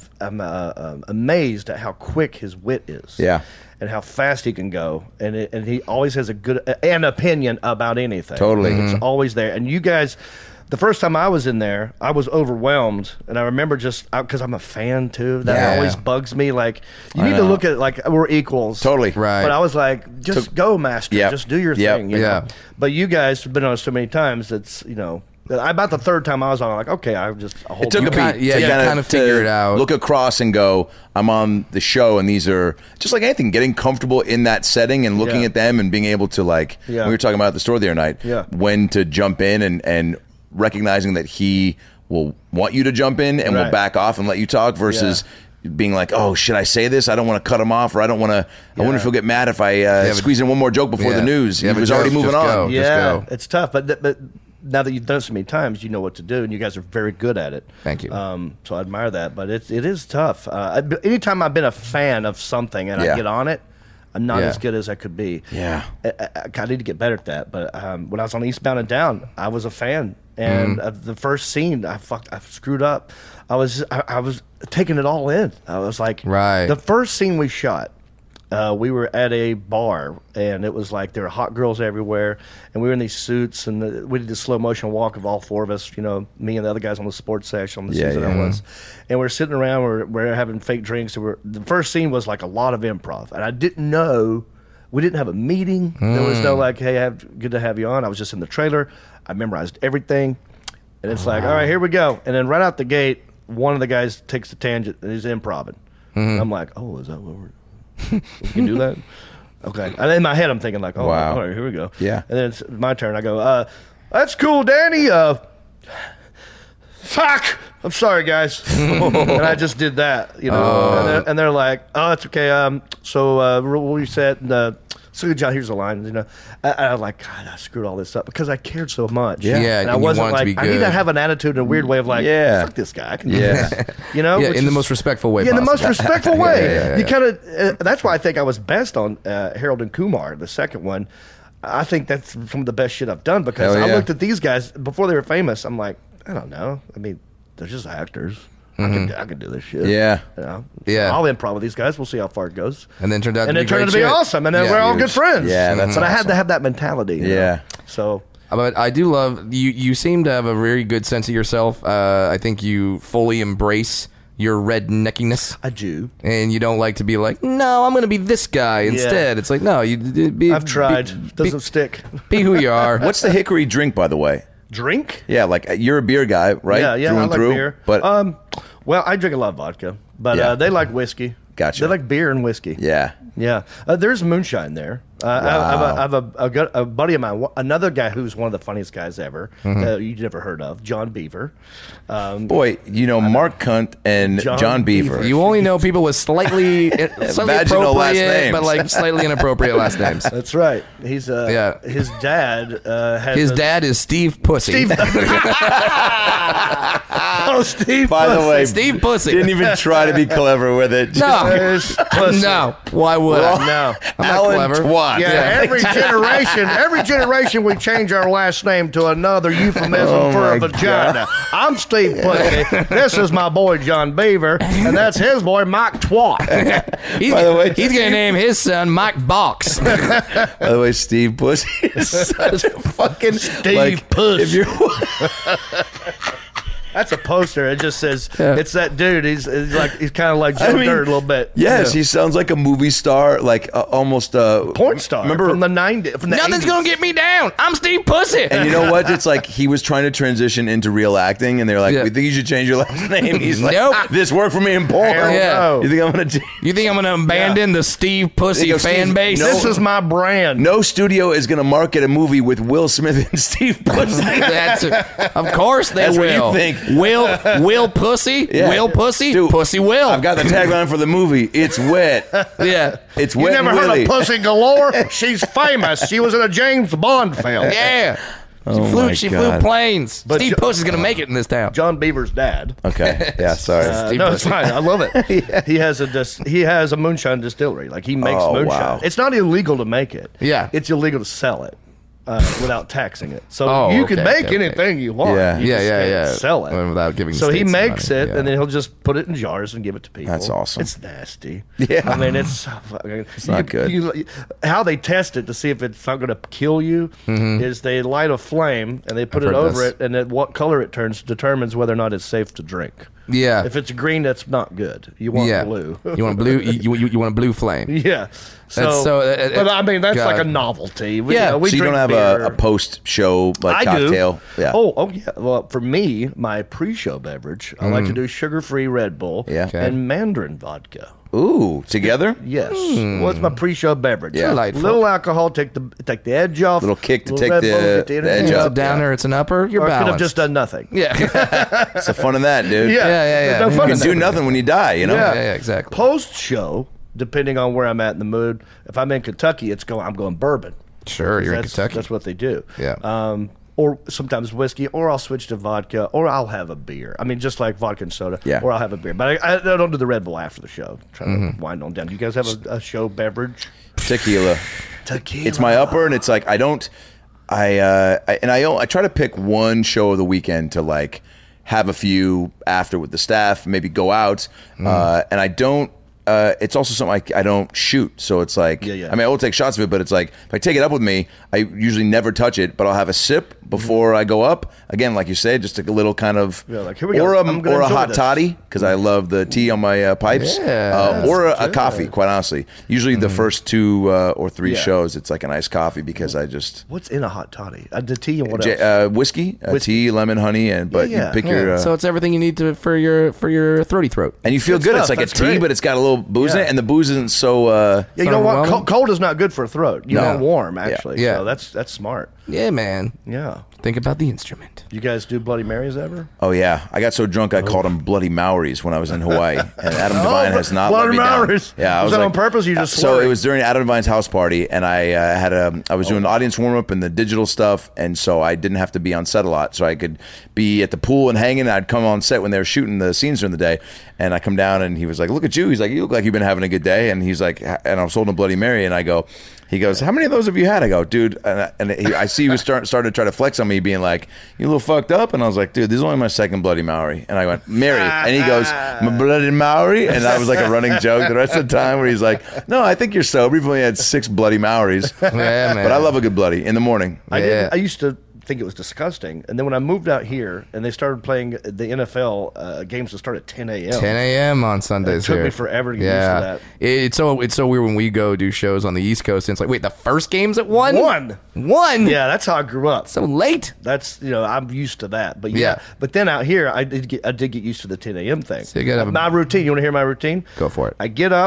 amazed at how quick his wit is. Yeah. And how fast he can go, and he always has an opinion about anything. Totally. It's always there. And you guys, the first time I was in there, I was overwhelmed, and I remember because I'm a fan too. That always bugs me. Like, you need to look at it like we're equals. Totally. Right. But I was like, just go, master. Yep. Just do your thing. You know? But you guys have been on it so many times. It's about the third time I was on, I'm like, okay, I just hold. It took a beat. You kind of figure it out. Look across and go, I'm on the show, and these are just like anything, getting comfortable in that setting and looking at them and being able to we were talking about at the store the other night, when to jump in and recognizing that he will want you to jump in and will back off and let you talk versus being like, oh, should I say this? I don't want to cut him off, or I don't want to. I wonder if he'll get mad if I squeeze in one more joke before the news. He was already moving on. Yeah, it's tough, but now that you've done it so many times, you know what to do, and you guys are very good at it. Thank you. So I admire that, but it is tough. Anytime I've been a fan of something and I get on it, I'm not as good as I could be. Yeah. I need to get better at that. But when I was on Eastbound and Down, I was a fan, and the first scene, I screwed up. I was taking it all in. I was like, the first scene we shot. We were at a bar, and it was like there were hot girls everywhere, and we were in these suits, and we did the slow motion walk of all four of us, me and the other guys on the sports section on the season I was. And we're sitting around, we're having fake drinks, and the first scene was like a lot of improv, and I didn't know, we didn't have a meeting. There was no like, hey, good to have you on. I was just in the trailer. I memorized everything, and it's like, all right, here we go. And then right out the gate, one of the guys takes a tangent, and he's improvising. I'm like, oh, is that what we can do that? Okay. And in my head, I'm thinking like, oh, wow. All right, here we go. Yeah. And then it's my turn. I go, that's cool, Danny. Fuck. I'm sorry, guys. And I just did that, and they're like, oh, it's okay. So what you said, so good job. Here's the line. And I was like, God, I screwed all this up because I cared so much. Yeah. And I wasn't like, I need to have an attitude and a weird way of like, fuck this guy. I can do this. Yeah, in the most respectful way. Yeah, in the most respectful way. Yeah. You kind of. That's why I think I was best on Harold and Kumar, the second one. I think that's some of the best shit I've done because I looked at these guys before they were famous. I'm like, I don't know. I mean, they're just actors. I can do this shit. Yeah. So Yeah. I'll improv with these guys. We'll see how far it goes. And then turned out and to it be turned out to be awesome. And then we're all good friends. Yeah, that's But I had awesome. to have that mentality. you know? So. But I do love you. You seem to have a very good sense of yourself. I think you fully embrace your redneckiness. I do. And you don't like to be like, no, I'm going to be this guy instead. It's like, no, I've tried. Doesn't stick. Be who you are. What's the Hickory drink, by the way? Drink? Yeah, like you're a beer guy, right? Yeah, through I and like through. beer. But well, I drink a lot of vodka, but they like whiskey. Gotcha. They like beer and whiskey. yeah. Yeah. There's moonshine there. I have a buddy of mine, another guy who's one of the funniest guys ever that you never heard of, John Beaver. Boy, Mark Cunt and John Beaver. You only know people with slightly Vaginal last names. but like slightly inappropriate last names. That's right. He's his dad has his dad is Steve Pussy. Steve. By the way, Steve Pussy didn't even try to be clever with it. No. No. Why would I? No. I'm not Alan clever. Twat. Yeah, every generation we change our last name to another euphemism Oh for a my vagina. I'm Steve Pussy. This is my boy John Beaver, and that's his boy Mike Twat. By the way, He's going to name his son Mike Box. By the way, Steve Pussy is such a fucking Steve Puss. If you're That's a poster. It just says it's that dude. He's kind of like Joe Dirt a little bit. Yes, he sounds like a movie star, like almost a porn star. Remember from the 90s? From the Nothing's 80s. going to get me down. I'm Steve Pussy. And you know what? It's like he was trying to transition into real acting, and they're like, "We think you should change your last name." He's like, Nope. "This worked for me in porn." Hell no. You think I'm gonna? You think I'm going to abandon the Steve Pussy Yo, fan Steve, base? This is my brand. No studio is gonna market a movie with Will Smith and Steve Pussy. Of course they That's what will. you think. Will Pussy? Yeah. Will Pussy? Dude, Pussy Will. I've got the tagline for the movie. It's wet. Yeah. It's You wet. never and heard willy. of Pussy Galore? She's famous. She was in a James Bond film. Yeah. Oh my She flew God. planes. But Steve Pussy's going to make it in this town. John Beaver's dad. Okay. Yeah. Sorry. No, it's fine. I love it. He has a moonshine distillery. Like he makes Oh, moonshine. wow. It's not illegal to make it. Yeah. It's illegal to sell it without taxing it. So Oh, you can okay, make okay, okay. anything you want. Yeah. You just can't Sell it Without giving So he states makes money. it, Yeah. and then he'll just put it in jars and give it to people. That's awesome. It's nasty. Yeah. I mean, it's so fucking. It's not good. How they test it to see if it's not going to kill you is they light a flame and they put I've it heard over this. it, and then what color it turns determines whether or not it's safe to drink. Yeah. If it's green, that's not good. You want blue. You want blue? You want a blue flame? Yeah. That's But I mean, that's like a God. novelty. Yeah. We so you don't drink have beer. a post-show like I cocktail. do. Yeah. Oh yeah. Well, for me, my pre-show beverage, I like to do sugar-free Red Bull Yeah. Okay. and Mandarin vodka. Ooh, together? Yes. Well, it's my pre-show beverage. Yeah. Delightful. Little alcohol, take the edge off. Little kick to Little take Red the- Bull, get the energy edge It's up. a downer. It's an upper. You're Or I could balanced. have just done nothing. Yeah. It's the fun of that, dude. Yeah. yeah. There's no fun You in can do that. nothing when you die, you know? Yeah, exactly. Post-show, depending on where I'm at in the mood, if I'm in Kentucky, I'm going bourbon. Sure, you're in That's- Kentucky. That's what they do. Yeah. Or sometimes whiskey, or I'll switch to vodka, or I'll have a beer. I mean, just like vodka and soda. Yeah. Or I'll have a beer. But I don't do the Red Bull after the show. Try to wind on down. Do you guys have a show beverage? Tequila. Tequila. It's my upper, and it's like I try to pick one show of the weekend to like have a few after with the staff, maybe go out, and I don't. It's also something I don't shoot, so it's like Yeah. I mean I will take shots of it, but it's like if I take it up with me, I usually never touch it, but I'll have a sip before I go up. Again, like you say, just a little kind of Like, here we go. or I'm gonna a enjoy hot this. toddy because I love the tea on my pipes, Yeah, or a coffee. Quite honestly, usually the first 2 or 3 Yeah. shows, it's like a nice coffee because I just. What's in a hot toddy? The tea and what else? Whiskey, tea, lemon, honey, and but Yeah. you pick Yeah, your so it's everything you need to for your throaty throat. and you feel Good good. stuff. It's like That's a tea, great. but it's got a little booze in Yeah. it, and the booze isn't so. Yeah, you know what? overwhelming? Cold is not good for a throat. You No. want warm, actually. Yeah. So that's smart. Yeah, man. Yeah. Think about the instrument. You guys do Bloody Marys ever? Oh yeah, I got so drunk I called them Bloody Maoris when I was in Hawaii, and Adam Devine has not let Bloody me down. Maoris. Yeah, I Was was that like, on purpose? You just so slurred? it was during Adam Devine's house party, and I was doing the audience warm up and the digital stuff, and so I didn't have to be on set a lot, so I could be at the pool and hanging. I'd come on set when they were shooting the scenes during the day, and I come down and he was like, "Look at you." He's like, "You look like you've been having a good day," and he's like, and I was holding a Bloody Mary, and I go. He goes, "How many of those have you had?" I go, "Dude," I see he was starting to try to flex on me, being like, "You a little fucked up," and I was like, "Dude, this is only my second Bloody Maori," and I went, "Mary," and he goes, "My Bloody Maori," and that was like a running joke the rest of the time where he's like, "No, I think you're sober. You've only had 6 Bloody Maoris," Yeah, man. but I love a good bloody in the morning. I used to think it was disgusting, and then when I moved out here and they started playing the NFL games that start at 10 a.m. 10 a.m. on Sundays. It took here. me forever to get used to that. It's so weird when we go do shows on the East Coast. And it's like, wait, the first game's at 1? 1? Yeah, that's how I grew up. So late. That's I'm used to that. But Yeah. but then out here I did get used to the 10 a.m. thing. So you gotta have my routine. You want to hear my routine? Go for it. I get up.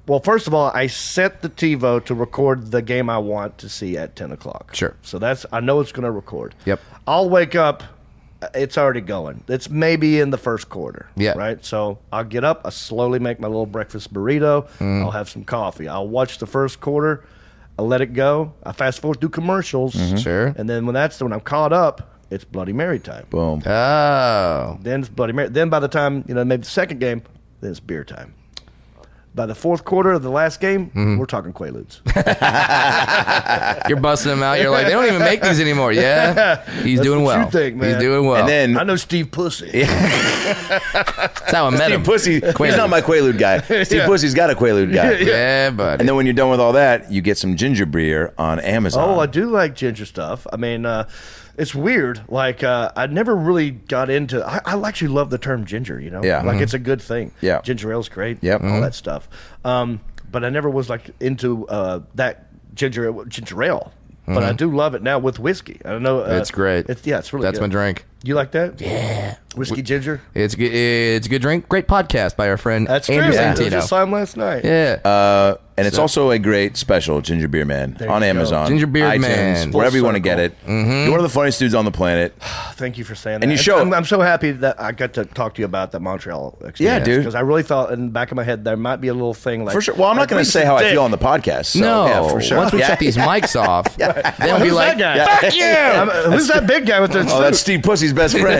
Well, first of all, I set the TiVo to record the game I want to see at 10 o'clock. Sure. So I know it's going to record. Yep. I'll wake up. It's already going. It's maybe in the first quarter. Yeah. Right? So I'll get up. I slowly make my little breakfast burrito. I'll have some coffee. I'll watch the first quarter. I'll let it go. I fast forward through commercials. Sure. And then when I'm caught up, it's Bloody Mary time. Boom. Oh. Then it's Bloody Mary. Then by the time, maybe the second game, then it's beer time. By the fourth quarter of the last game, we're talking Quaaludes. You're busting them out. You're like, they don't even make these anymore. Yeah. He's doing what well. you think, man. He's doing well. And then I know Steve Pussy. That's how I met him. Steve Pussy, he's not my Quaalude guy. Steve Pussy's got a Quaalude guy. Yeah, buddy. And then when you're done with all that, you get some ginger beer on Amazon. Oh, I do like ginger stuff. I mean, it's weird. Like, I never really got into. I actually love the term ginger. Yeah. Like it's a good thing. Yeah. Ginger ale's great. Yep. all that stuff. But I never was like into that ginger ale. But I do love it now with whiskey. I don't know. It's great. It's really That's good. my drink. You like that? Yeah. Whiskey ginger. It's good. It's a good drink. Great podcast by our friend That's Andrew true. I Santino. just saw him last night. Yeah. And it's also a great special, Ginger Beer Man, There on you go. Amazon. Ginger Beer iTunes, Man. wherever you want to Full get it. You're one of the funniest dudes on the planet. Thank you for saying that. And you show- I'm so happy that I got to talk to you about that Montreal experience. Yeah, dude. Because I really thought in the back of my head there might be a little thing like. For sure. Well, I'm not going to say how I feel on the podcast. So, No. yeah, for sure. Once we Yeah. shut these mics off, then we'll be Who's like, that guy? fuck you! Who's that big guy with the Oh, that's Steve Pussy's best friend.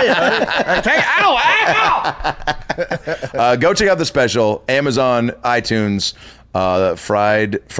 Go check out the special. Amazon, iTunes, Fried the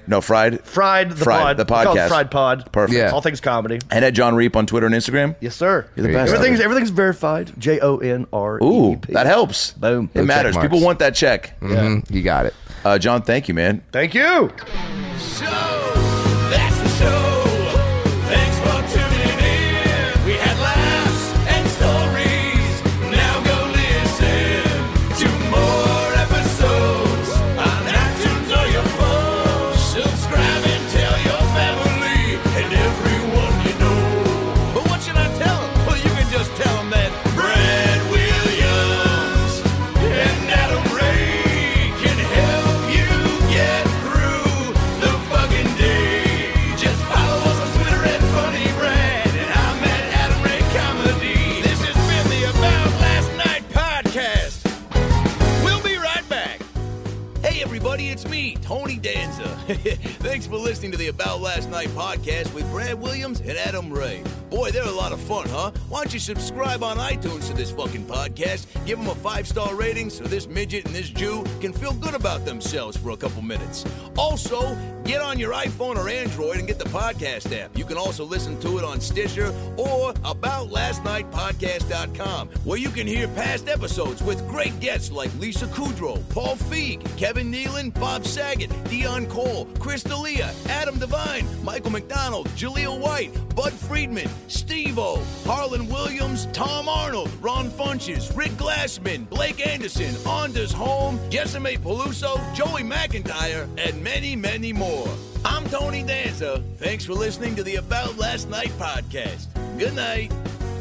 pod. podcast. Called Fried Pod. Perfect. Yeah. All things comedy. And at John Reap on Twitter and Instagram. Yes, sir. You're the best. Everything's verified. JONREEP. Ooh, that helps. Boom. It matters. check marks. People want that check. You got it. John, thank you, man. Thank you. So, that's the show. Thanks for tuning in. We had laughs and stories. Now go listen to more episodes on iTunes or your phone. Subscribe and tell your family and everyone you know. But what should I tell them? Well, you can just tell them that Brad Williams and Adam Ray can help you get through the fucking day. Just follow us on Twitter at Funny Brad, and I'm at Adam Ray Comedy. This has been the About Last Night podcast. We'll be right back. Hey everybody, it's me, Tony Danza. Thanks for listening to the About Last Night podcast with Brad Williams and Adam Ray. Boy, they're a lot of fun, huh? Why don't you subscribe on iTunes to this fucking podcast? Give them a 5-star rating so this midget and this Jew can feel good about themselves for a couple minutes. Also, get on your iPhone or Android and get the podcast app. You can also listen to it on Stitcher or AboutLastNightPodcast.com, where you can hear past episodes with great guests like Lisa Kudrow, Paul Feig, Kevin Nealon, Bob Saget, Dion Cole, Chris D'Elia, Adam Devine, Michael McDonald, Jaleel White, Bud Friedman, Steve-O, Harlan Williams, Tom Arnold, Ron Funches, Rick Glassman, Blake Anderson, Anders Holm, Jessime Peluso, Joey McIntyre, and many, many more. I'm Tony Danza. Thanks for listening to the About Last Night podcast. Good night.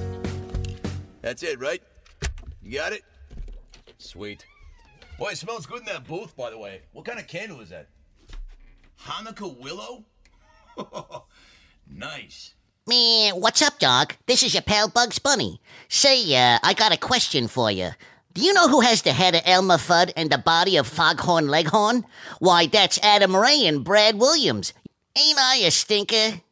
That's it, right? You got it? Sweet. Boy, it smells good in that booth, by the way. What kind of candle is that? Hanukkah willow? Nice. Man, what's up, dog? This is your pal Bugs Bunny. Say, I got a question for you. Do you know who has the head of Elmer Fudd and the body of Foghorn Leghorn? Why, that's Adam Ray and Brad Williams. Ain't I a stinker?